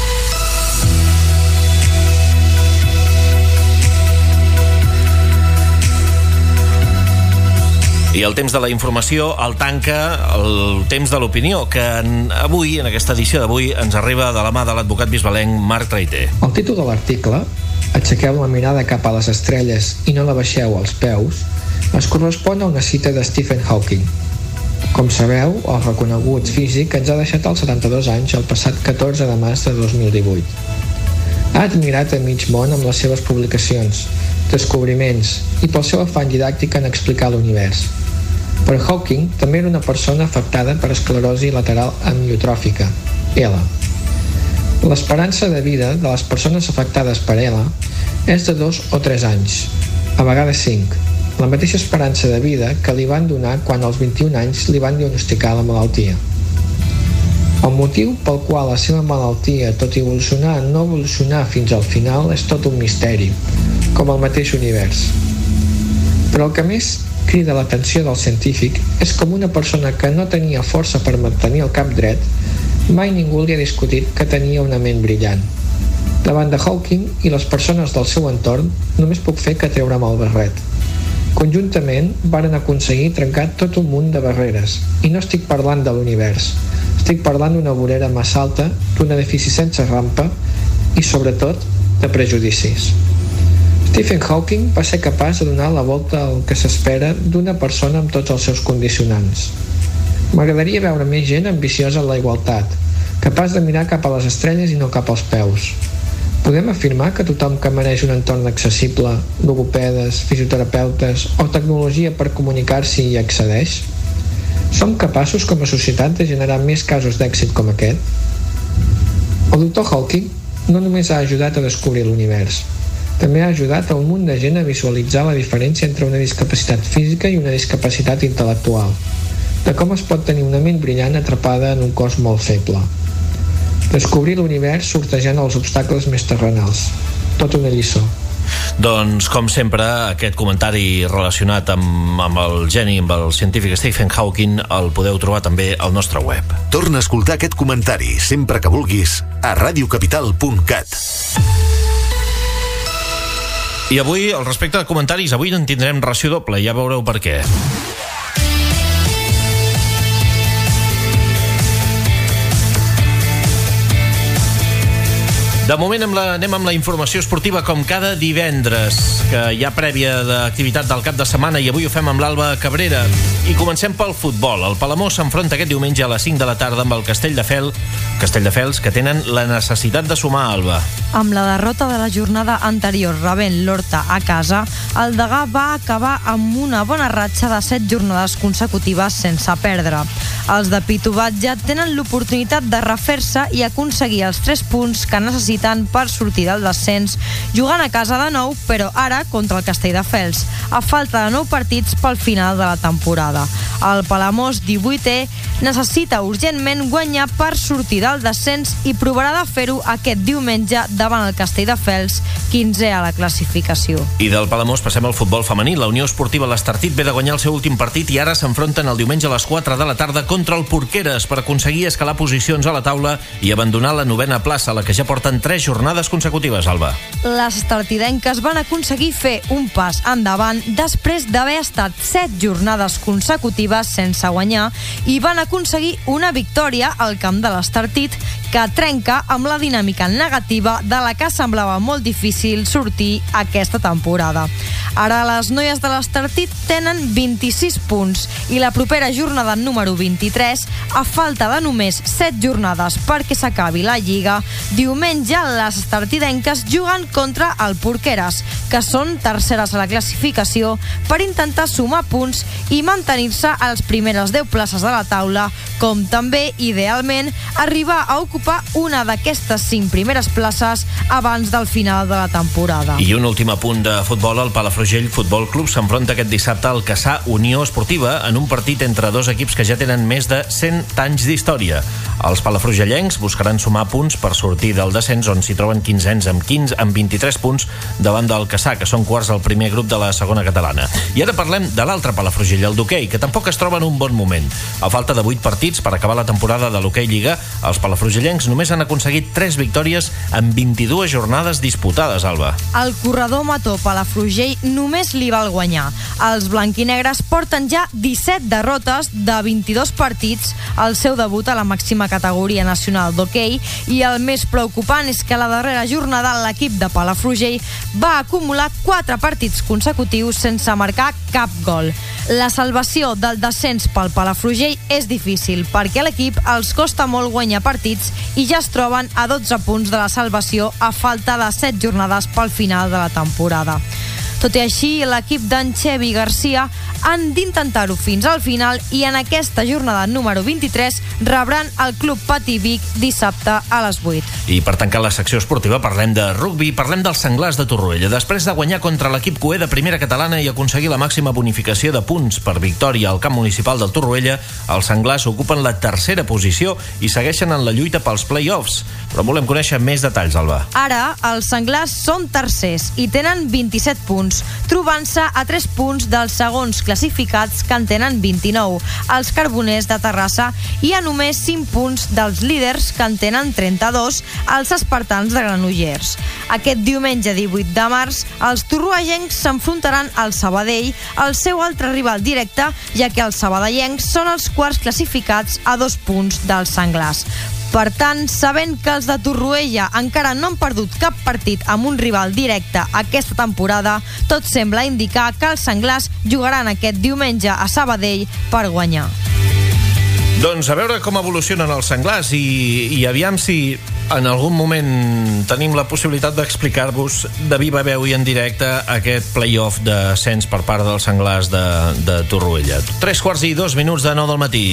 I el temps de la informació el tanca el temps de l'opinió, que avui, en aquesta edició d'avui, ens arriba de la mà de l'advocat bisbalenc Marc Traiter. El títol de l'article, "Aixequeu la mirada cap a les estrelles i no la baixeu als peus", es correspon a una cita de Stephen Hawking. Com sabeu, el reconegut físic ens ha deixat als 72 anys el passat 14 de març de 2018. Ha admirat a mig món amb les seves publicacions, descobriments i pel seu afany didàctic en explicar l'univers. Però Hawking també era una persona afectada per esclerosi lateral amiotròfica, ELA. L'esperança de vida de les persones afectades per ELA és de 2 o 3 anys, a vegades 5, la mateixa esperança de vida que li van donar quan als 21 anys li van diagnosticar la malaltia. El motiu pel qual la seva malaltia, tot i evolucionar, no evolucionar fins al final és tot un misteri, com el mateix univers. Però el que més crida l'atenció del científic és com una persona que no tenia força per mantenir el cap dret, mai ningú li ha discutit que tenia una ment brillant. Davant de Hawking i les persones del seu entorn només puc fer que treure'm el barret. Conjuntament varen aconseguir trencar tot un munt de barreres, i no estic parlant de l'univers, estic parlant d'una vorera massa alta, d'un edifici sense rampa i sobretot de prejudicis. Stephen Hawking va ser capaç de donar la volta al que s'espera d'una persona amb tots els seus condicionants. M'agradaria veure més gent ambiciosa en la igualtat, capaç de mirar cap a les estrelles i no cap als peus. Podem afirmar que tothom que mereix un entorn accessible, logopedes, fisioterapeutes o tecnologia per comunicar-s'hi hi accedeix? Som capaços com a societat de generar més casos d'èxit com aquest? El doctor Hawking no només ha ajudat a descobrir l'univers, també ha ajudat a un munt de gent a visualitzar la diferència entre una discapacitat física i una discapacitat intel·lectual, de com es pot tenir una ment brillant atrapada en un cos molt feble. Descobrir l'univers sortejant els obstacles més terrenals. Tot una lliçó. Doncs, com sempre, aquest comentari relacionat amb el geni, amb el científic Stephen Hawking, el podeu trobar també al nostre web. Torna a escoltar aquest comentari sempre que vulguis a radiocapital.cat. I avui, al respecte de comentaris, avui en tindrem ració doble, ja veureu per què. De moment anem amb la informació esportiva com cada divendres, que hi ha prèvia d'activitat del cap de setmana i avui ho fem amb l'Alba Cabrera. I comencem pel futbol. El Palamós s'enfronta aquest diumenge a les 5 de la tarda amb el Castelldefels, que tenen la necessitat de sumar, Alba. Amb la derrota de la jornada anterior rebent l'Horta a casa, el Degà va acabar amb una bona ratxa de 7 jornades consecutives sense perdre. Els de Pitu Batlle tenen l'oportunitat de refer-se i aconseguir els 3 punts que necessiten per sortir del descens, jugant a casa de nou, però ara contra el Castelldefels, a falta de 9 partits pel final de la temporada. El Palamós, 18è, necessita urgentment guanyar per sortir del descens i provarà de fer-ho aquest diumenge davant el Castelldefels, 15è a la classificació. I del Palamós passem al futbol femení. La Unió Esportiva l'Estartit ve de guanyar el seu últim partit i ara s'enfronten el diumenge a les 4 de la tarda contra el Porqueres per aconseguir escalar posicions a la taula i abandonar la 9a plaça, a la que ja porten 3 jornades consecutives, Alba. Les estartidenques van aconseguir fer un pas endavant després d'haver estat 7 jornades consecutives sense guanyar i van aconseguir una victòria al camp de l'Estartit que trenca amb la dinàmica negativa de la que semblava molt difícil sortir aquesta temporada. Ara les noies de l'Estartit tenen 26 punts i la propera jornada número 23, a falta de només 7 jornades perquè s'acabi la Lliga, diumenge les estartidenques juguen contra el Porqueres, que són terceres a la classificació, per intentar sumar punts i mantenir-se a les primeres 10 places de la taula, com també, idealment, arribar a ocupar una d'aquestes 5 primeres places abans del final de la temporada. I un últim apunt de futbol. El Palafrugell Futbol Club s'enfronta aquest dissabte al Cassà Unió Esportiva en un partit entre dos equips que ja tenen més de 100 anys d'història. Els palafrugellencs buscaran sumar punts per sortir del descens, on s'hi troben 15ens amb 23 punts davant del Cassà, que són quarts al primer grup de la segona catalana. I ara parlem de l'altre Palafrugell, el d'hoquei, que tampoc es troba en un bon moment. A falta de 8 partits partits per acabar la temporada de l'Hockey Lliga, els palafrugellencs només han aconseguit 3 victòries en 22 jornades disputades, Alba. El corredor mató Palafrugell només li val guanyar. Els blanquinegres porten ja 17 derrotes de 22 partits al seu debut a la màxima categoria nacional d'hoquei, i el més preocupant és que a la darrera jornada l'equip de Palafrugell va acumular 4 partits consecutius sense marcar cap gol. La salvació del descens pel Palafrugell és difícil perquè a l'equip els costa molt guanyar partits i ja es troben a 12 punts de la salvació a falta de 7 jornades pel final de la temporada. Tot i així, l'equip d'en Xevi Garcia han d'intentar-ho fins al final i en aquesta jornada número 23 rebran el Club Patí Vic dissabte a les 8. I per tancar la secció esportiva parlem de rugbi, parlem dels Senglars de Torroella. Després de guanyar contra l'equip Cué de primera catalana i aconseguir la màxima bonificació de punts per victòria al camp municipal del Torroella, els Senglars ocupen la tercera posició i segueixen en la lluita pels play-offs. Però volem conèixer més detalls, Alba. Ara, els Senglars són tercers i tenen 27 punts, trobant-se a 3 punts dels segons classificats que en tenen 29, els Carboners de Terrassa, i a només 5 punts dels líders que en tenen 32, els Espartans de Granollers. Aquest diumenge 18 de març, els torroellencs s'enfrontaran al Sabadell, el seu altre rival directe, ja que els sabadellencs són els quarts classificats a 2 punts dels Senglars. Per tant, sabent que els de Torroella encara no han perdut cap partit amb un rival directe aquesta temporada, tot sembla indicar que els Senglars jugaran aquest diumenge a Sabadell per guanyar. Doncs a veure com evolucionen els Senglars i aviam si en algun moment tenim la possibilitat d'explicar-vos de viva veu i en directe aquest play-off d'ascens per part dels Senglars de Torroella. 3:02 de 9 del matí.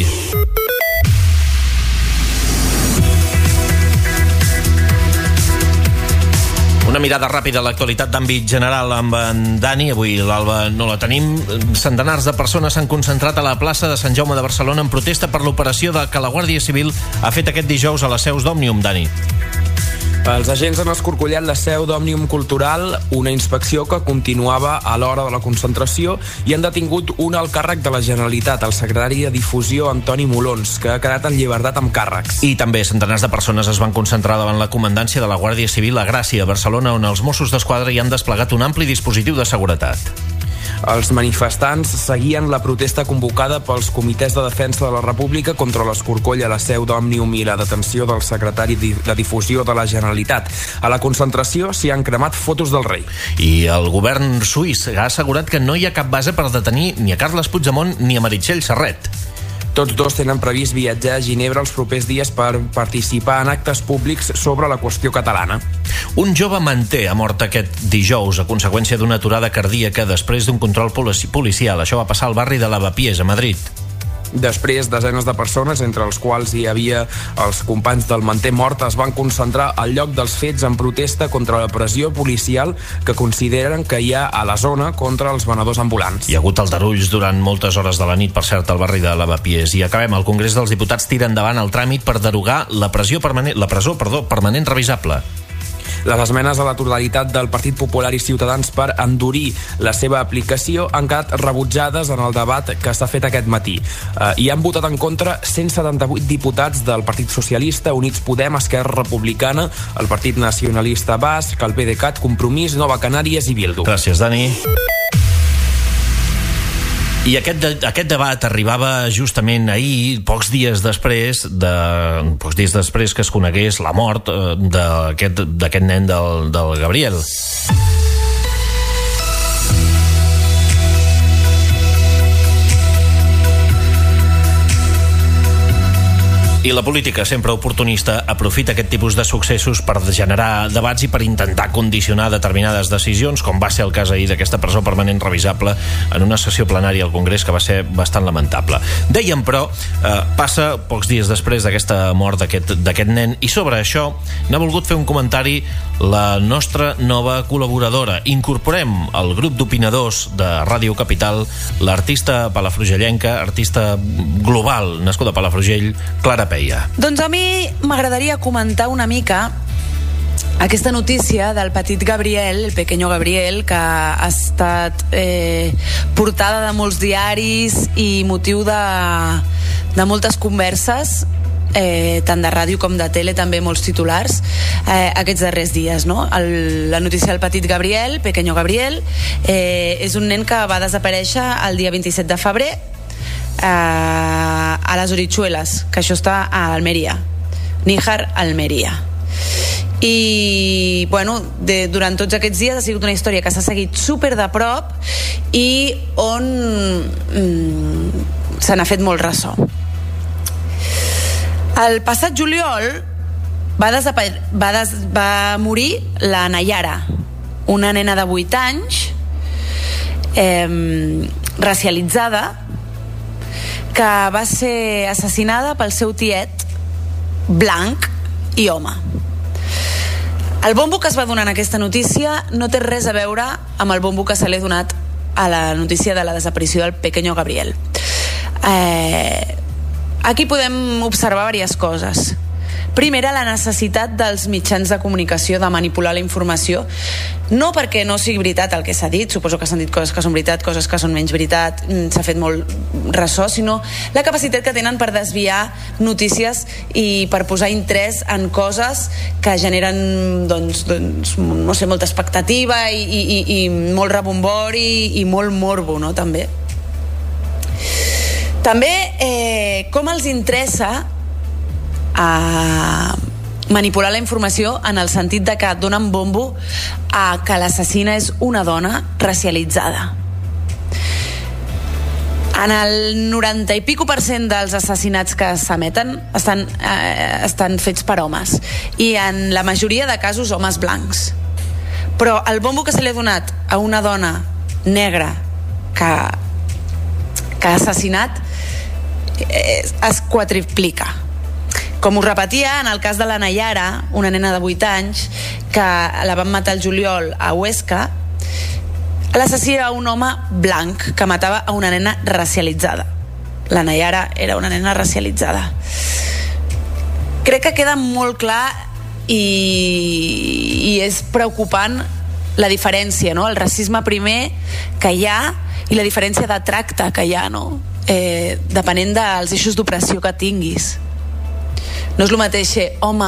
Una mirada ràpida a l'actualitat d'àmbit general amb en Dani. Avui l'Alba no la tenim. Centenars de persones s'han concentrat a la plaça de Sant Jaume de Barcelona en protesta per l'operació que la Guàrdia Civil ha fet aquest dijous a les seus d'Òmnium, Dani. Els agents han escorcollat la seu d'Òmnium Cultural, una inspecció que continuava a l'hora de la concentració, i han detingut un alt càrrec de la Generalitat, el secretari de Difusió Antoni Molons, que ha quedat en llibertat amb càrrecs. I també centenars de persones es van concentrar davant la comandància de la Guàrdia Civil a Gràcia, a Barcelona, on els Mossos d'Esquadra hi han desplegat un ampli dispositiu de seguretat. Els manifestants seguien la protesta convocada pels comitès de defensa de la República contra l'escorcoll a la seu d'Òmnium i la detenció del secretari de Difusió de la Generalitat. A la concentració s'hi han cremat fotos del rei. I el govern suís ha assegurat que no hi ha cap base per detenir ni a Carles Puigdemont ni a Meritxell Serret. Tots dos tenen previst viatjar a Ginebra els propers dies per participar en actes públics sobre la qüestió catalana. Un jove manter ha mort aquest dijous a conseqüència d'una aturada cardíaca després d'un control policial. Això va passar al barri de Lavapiés, a Madrid. Després, desenes de persones, entre els quals hi havia els companys del manter mort, es van concentrar al lloc dels fets en protesta contra la pressió policial que consideren que hi ha a la zona contra els venedors ambulants. Hi ha hagut aldarulls durant moltes hores de la nit, per cert, al barri de Lavapiés. I acabem. El Congrés dels Diputats tira endavant el tràmit per derogar la presó permanent revisable. Les esmenes a la totalitat del Partit Popular i Ciutadans per endurir la seva aplicació han quedat rebutjades en el debat que s'ha fet aquest matí. Hi han votat en contra 178 diputats del Partit Socialista, Units Podem, Esquerra Republicana, el Partit Nacionalista Basc, el PDeCAT, Compromís, Nova Canàries i Bildu. Gràcies, Dani. I aquest debat arribava justament ahir, pocs dies després que es conegués la mort d'aquest nen del Gabriel. I la política, sempre oportunista, aprofita aquest tipus de successos per generar debats i per intentar condicionar determinades decisions, com va ser el cas ahir d'aquesta presó permanent revisable en una sessió plenària al Congrés que va ser bastant lamentable. Dèiem, però, passa pocs dies després d'aquesta mort d'aquest nen, i sobre això n'ha volgut fer un comentari la nostra nova col·laboradora. Incorporem al grup d'opinadors de Ràdio Capital l'artista palafrugellenca, artista global, nascuda a Palafrugell, Clara Peia. Doncs a mi m'agradaria comentar una mica aquesta notícia del petit Gabriel, el pequeño Gabriel, que ha estat portada de molts diaris i motiu de moltes converses, tant de ràdio com de tele, també molts titulars aquests darrers dies, no? La notícia del petit Gabriel, Pequeño Gabriel, és un nen que va desaparèixer el dia 27 de febrer a les Orichuelas, que això està a Almeria, Níjar, Almeria. I bueno, durant tots aquests dies ha sigut una història que s'ha seguit super de prop i on se n'ha fet molt ressò. El passat juliol va morir la Nayara, una nena de 8 anys racialitzada, que va ser assassinada pel seu tiet blanc i home. El bombo que es va donar en aquesta notícia no té res a veure amb el bombo que se li ha donat a la notícia de la desaparició del Pequeño Gabriel. Aquí podem observar diverses coses. Primera, la necessitat dels mitjans de comunicació de manipular la informació, no perquè no sigui veritat el que s'ha dit, suposo que s'han dit coses que són veritat, coses que són menys veritat, s'ha fet molt ressò, sinó la capacitat que tenen per desviar notícies i per posar interès en coses que generen no sé, molta expectativa i molt rebombori i molt morbo, no? També com els interessa a manipular la informació en el sentit de que donen bombo a que l'assassina és una dona racialitzada. En el 90 i pico % dels assassinats que s'emeten estan fets per homes, i en la majoria de casos homes blancs. Però el bombo que se li ha donat a una dona negra que ha assassinat es quadriplica. Com us repetia, en el cas de la Nayara, una nena de 8 anys que la van matar el juliol a Huesca, l'assassí era un home blanc que matava a una nena racialitzada. La Nayara era una nena racialitzada. Crec que queda molt clar i és preocupant la diferència, no? El racisme primer que hi ha i la diferència de tracte que hi ha, no? Depenent dels eixos d'opressió que tinguis. No és el mateix ser home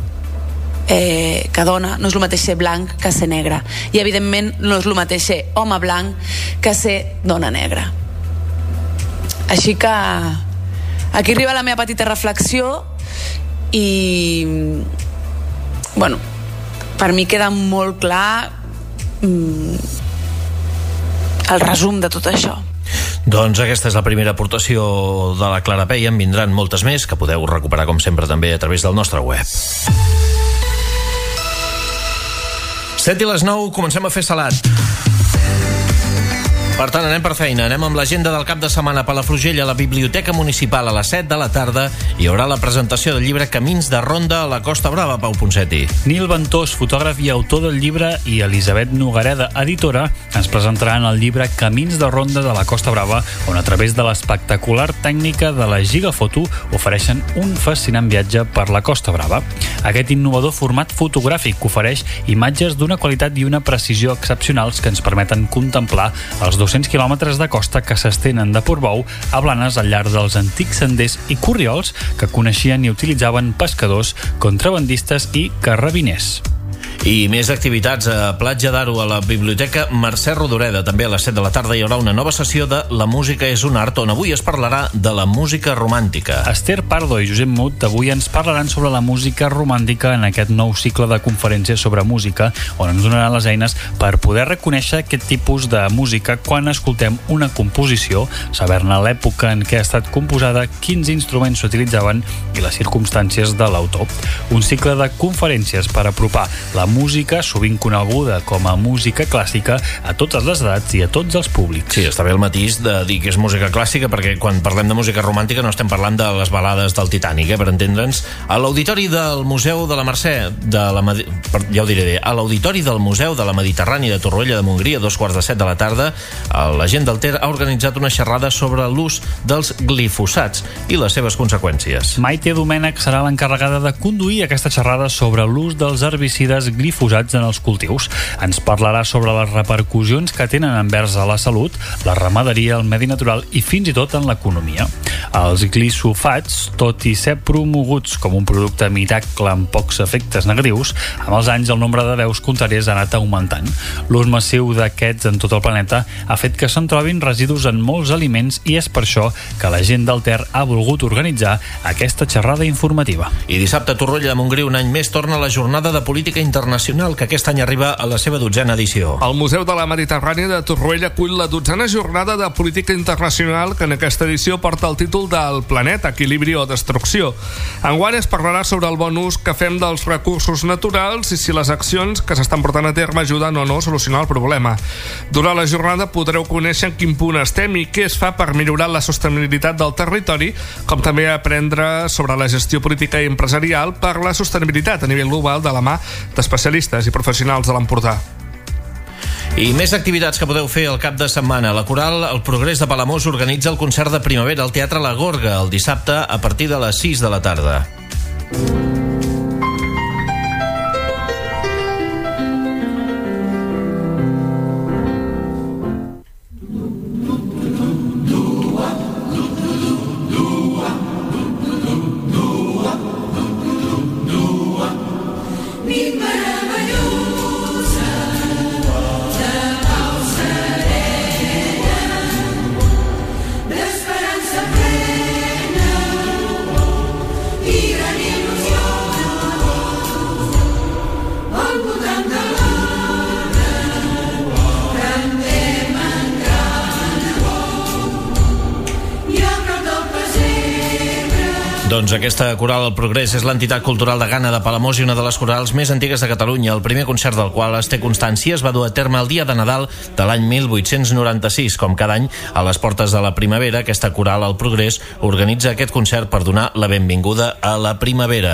que dona, no és el mateix ser blanc que ser negre, i evidentment no és el mateix ser home blanc que ser dona negra. Així que aquí arriba la meva petita reflexió i bueno, per mi queda molt clar el resum de tot això. Doncs aquesta és la primera aportació de la Clara Pei. En vindran moltes més que podeu recuperar com sempre també a través del nostre web. 7:09, comencem a fer salat. Per tant, anem per feina. Anem amb l'agenda del cap de setmana. A Palafrugell, a la Biblioteca Municipal, a les 7 de la tarda, hi haurà la presentació del llibre Camins de Ronda a la Costa Brava. Pau Ponseti. Nil Ventós, fotògraf i autor del llibre, i Elisabet Nogareda, editora, ens presentaran el llibre Camins de Ronda de la Costa Brava, on a través de l'espectacular tècnica de la gigafoto ofereixen un fascinant viatge per la Costa Brava. Aquest innovador format fotogràfic ofereix imatges d'una qualitat i una precisió excepcionals que ens permeten contemplar els 200 quilòmetres de costa que s'estenen de Portbou a Blanes al llarg dels antics senders i corriols que coneixien i utilitzaven pescadors, contrabandistes i carrabiners. I més activitats a Platja d'Aro, a la Biblioteca Mercè Rodoreda. També a les 7 de la tarda hi haurà una nova sessió de La música és un art, on avui es parlarà de la música romàntica. Esther Pardo i Josep Mut avui ens parlaran sobre la música romàntica en aquest nou cicle de conferències sobre música, on ens donaran les eines per poder reconèixer aquest tipus de música quan escoltem una composició, saber-ne l'època en què ha estat composada, quins instruments s'utilitzaven i les circumstàncies de l'autor. Un cicle de conferències per apropar la música, sovint coneguda com a música clàssica, a totes les edats i a tots els públics. Sí, està bé el matís de dir que és música clàssica, perquè quan parlem de música romàntica no estem parlant de les balades del Titanic, per entendre'ns. A l'auditori del Museu de la Mercè, ja ho diré bé, a l'auditori del Museu de la Mediterrània de Torroella de Montgrí, a 2:45 de la tarda, la gent del Ter ha organitzat una xerrada sobre l'ús dels glifosats i les seves conseqüències. Maite Domènech serà l'encarregada de conduir aquesta xerrada sobre l'ús dels herbicides glifosats en els cultius. Ens parlarà sobre les repercussions que tenen envers a la salut, la ramaderia, el medi natural i fins i tot en l'economia. Els glisofats, tot i ser promoguts com un producte miracle amb pocs efectes negatius, amb els anys el nombre de veus contràries ha anat augmentant. L'ús massiu d'aquests en tot el planeta ha fet que se'n trobin residus en molts aliments i és per això que la gent del Ter ha volgut organitzar aquesta xerrada informativa. I dissabte a Torroella de Montgrí un any més torna la jornada de política internacional que aquest any arriba a la seva 12a edició. El Museu de la Mediterrània de Torroella acull la 12a jornada de política internacional que en aquesta edició porta el títol del Planeta, Equilibri o Destrucció. Enguany es parlarà sobre el bon ús que fem dels recursos naturals i si les accions que s'estan portant a terme ajuden o no a solucionar el problema. Durant la jornada podreu conèixer en quin punt estem i què es fa per millorar la sostenibilitat del territori, com també aprendre sobre la gestió política i empresarial per la sostenibilitat a nivell global de la mà d'especialistes i professionals de l'Empordà. I més activitats que podeu fer el cap de setmana. La Coral El Progrés de Palamós organitza el concert de primavera al Teatre La Gorga el dissabte a partir de les 6 de la tarda. Doncs aquesta coral El Progrés és l'entitat cultural de Gana de Palamós i una de les corals més antigues de Catalunya. El primer concert del qual es té constància es va dur a terme el dia de Nadal de l'any 1896. Com cada any, a les portes de la primavera, aquesta coral El Progrés organitza aquest concert per donar la benvinguda a la primavera.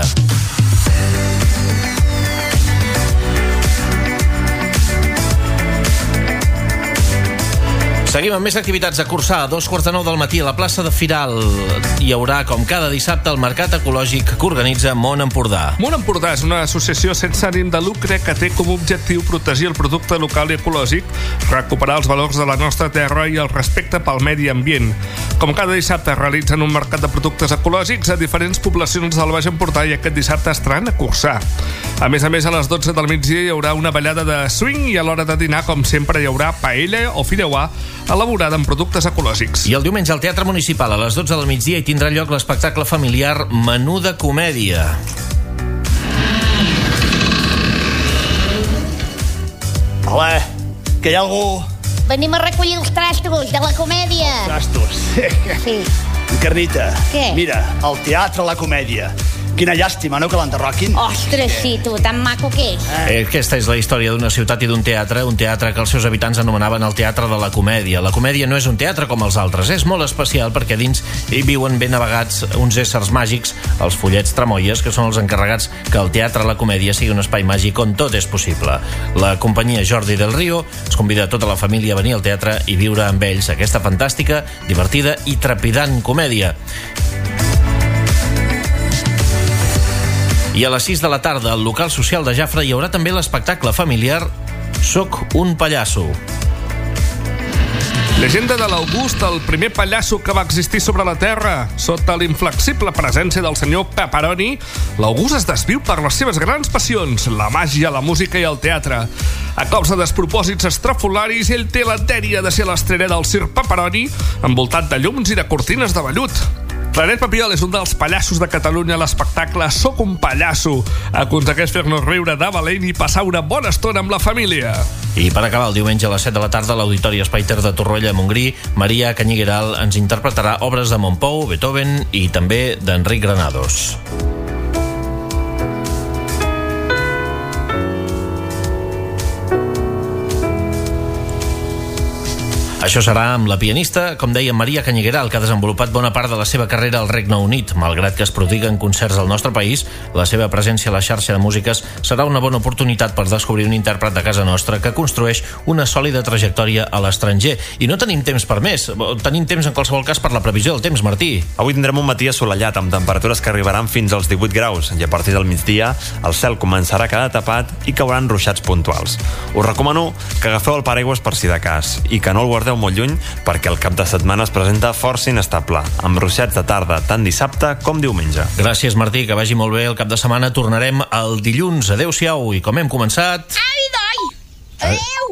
Seguim amb més activitats a Corçà. A 2:45 del matí a la plaça de Firal hi haurà, com cada dissabte, el mercat ecològic que organitza Món Empordà. Món Empordà és una associació sense ànim de lucre que té com a objectiu protegir el producte local i ecològic, recuperar els valors de la nostra terra i el respecte pel medi ambient. Com cada dissabte realitzen un mercat de productes ecològics a diferents poblacions del Baix Empordà i aquest dissabte estaran a Corçà. A més, a les 12 del migdia hi haurà una ballada de swing i a l'hora de dinar, com sempre, hi haurà paella o fideuà elaborada amb productes ecològics. I el diumenge al Teatre Municipal a les 12 del migdia hi tindrà lloc l'espectacle familiar Menú de Comèdia. Hola, que hi ha algú? Venim a recollir els trastos de la comèdia. Trastos? Sí. Encarnita, què? Mira, el Teatre La Comèdia. Quina llàstima, no?, que l'enderroquin. Ostres, sí, tu, tan maco que és. Aquesta és la història d'una ciutat i d'un teatre, un teatre que els seus habitants anomenaven el Teatre de la Comèdia. La comèdia no és un teatre com els altres, és molt especial perquè dins hi viuen ben navegats uns éssers màgics, els follets tramoies, que són els encarregats que el Teatre La Comèdia sigui un espai màgic on tot és possible. La companyia Jordi del Río ens convida a tota la família a venir al teatre i viure amb ells aquesta fantàstica, divertida i trepidant comèdia. I a les 6 de la tarda, al local social de Jafre, hi haurà també l'espectacle familiar Soc un pallasso. Llegenda de l'August, el primer pallasso que va existir sobre la Terra. Sota l'inflexible presència del senyor Pepperoni, l'August es desviu per les seves grans passions, la màgia, la música i el teatre. A cops de despropòsits estrafolaris, ell té la dèria de ser l'estrella del circ Pepperoni, envoltat de llums i de cortines de vellut. Claret Papiol és un dels pallassos de Catalunya a l'espectacle Soc un pallasso. Aconsegueix fer-nos riure de valent i passar una bona estona amb la família. I per acabar, el diumenge a les 7 de la tarda, a l'Auditori Espai Ter de Torroella de Montgrí, Maria Canyigueral ens interpretarà obres de Montpou, Beethoven i també d'Enric Granados. Això serà amb la pianista, com deia Maria Cañigueral, que ha desenvolupat bona part de la seva carrera al Regne Unit. Malgrat que es prodiguen concerts al nostre país, la seva presència a la xarxa de músiques serà una bona oportunitat per descobrir un intèrpret de casa nostra que construeix una sòlida trajectòria a l'estranger. I no tenim temps per més. Tenim temps, en qualsevol cas, per la previsió del temps, Martí. Avui tindrem un matí assolellat, amb temperatures que arribaran fins als 18 graus, i a partir del migdia el cel començarà a quedar tapat i cauran ruixats puntuals. Us recomano que agafeu el paraigües per si de cas i que no el guardeu molt lluny, perquè el cap de setmana es presenta força inestable, amb ruixats de tarda tant dissabte com diumenge. Gràcies, Martí, que vagi molt bé el cap de setmana. Tornarem el dilluns. Adéu-siau, i com hem començat... Ai, doi! Adéu!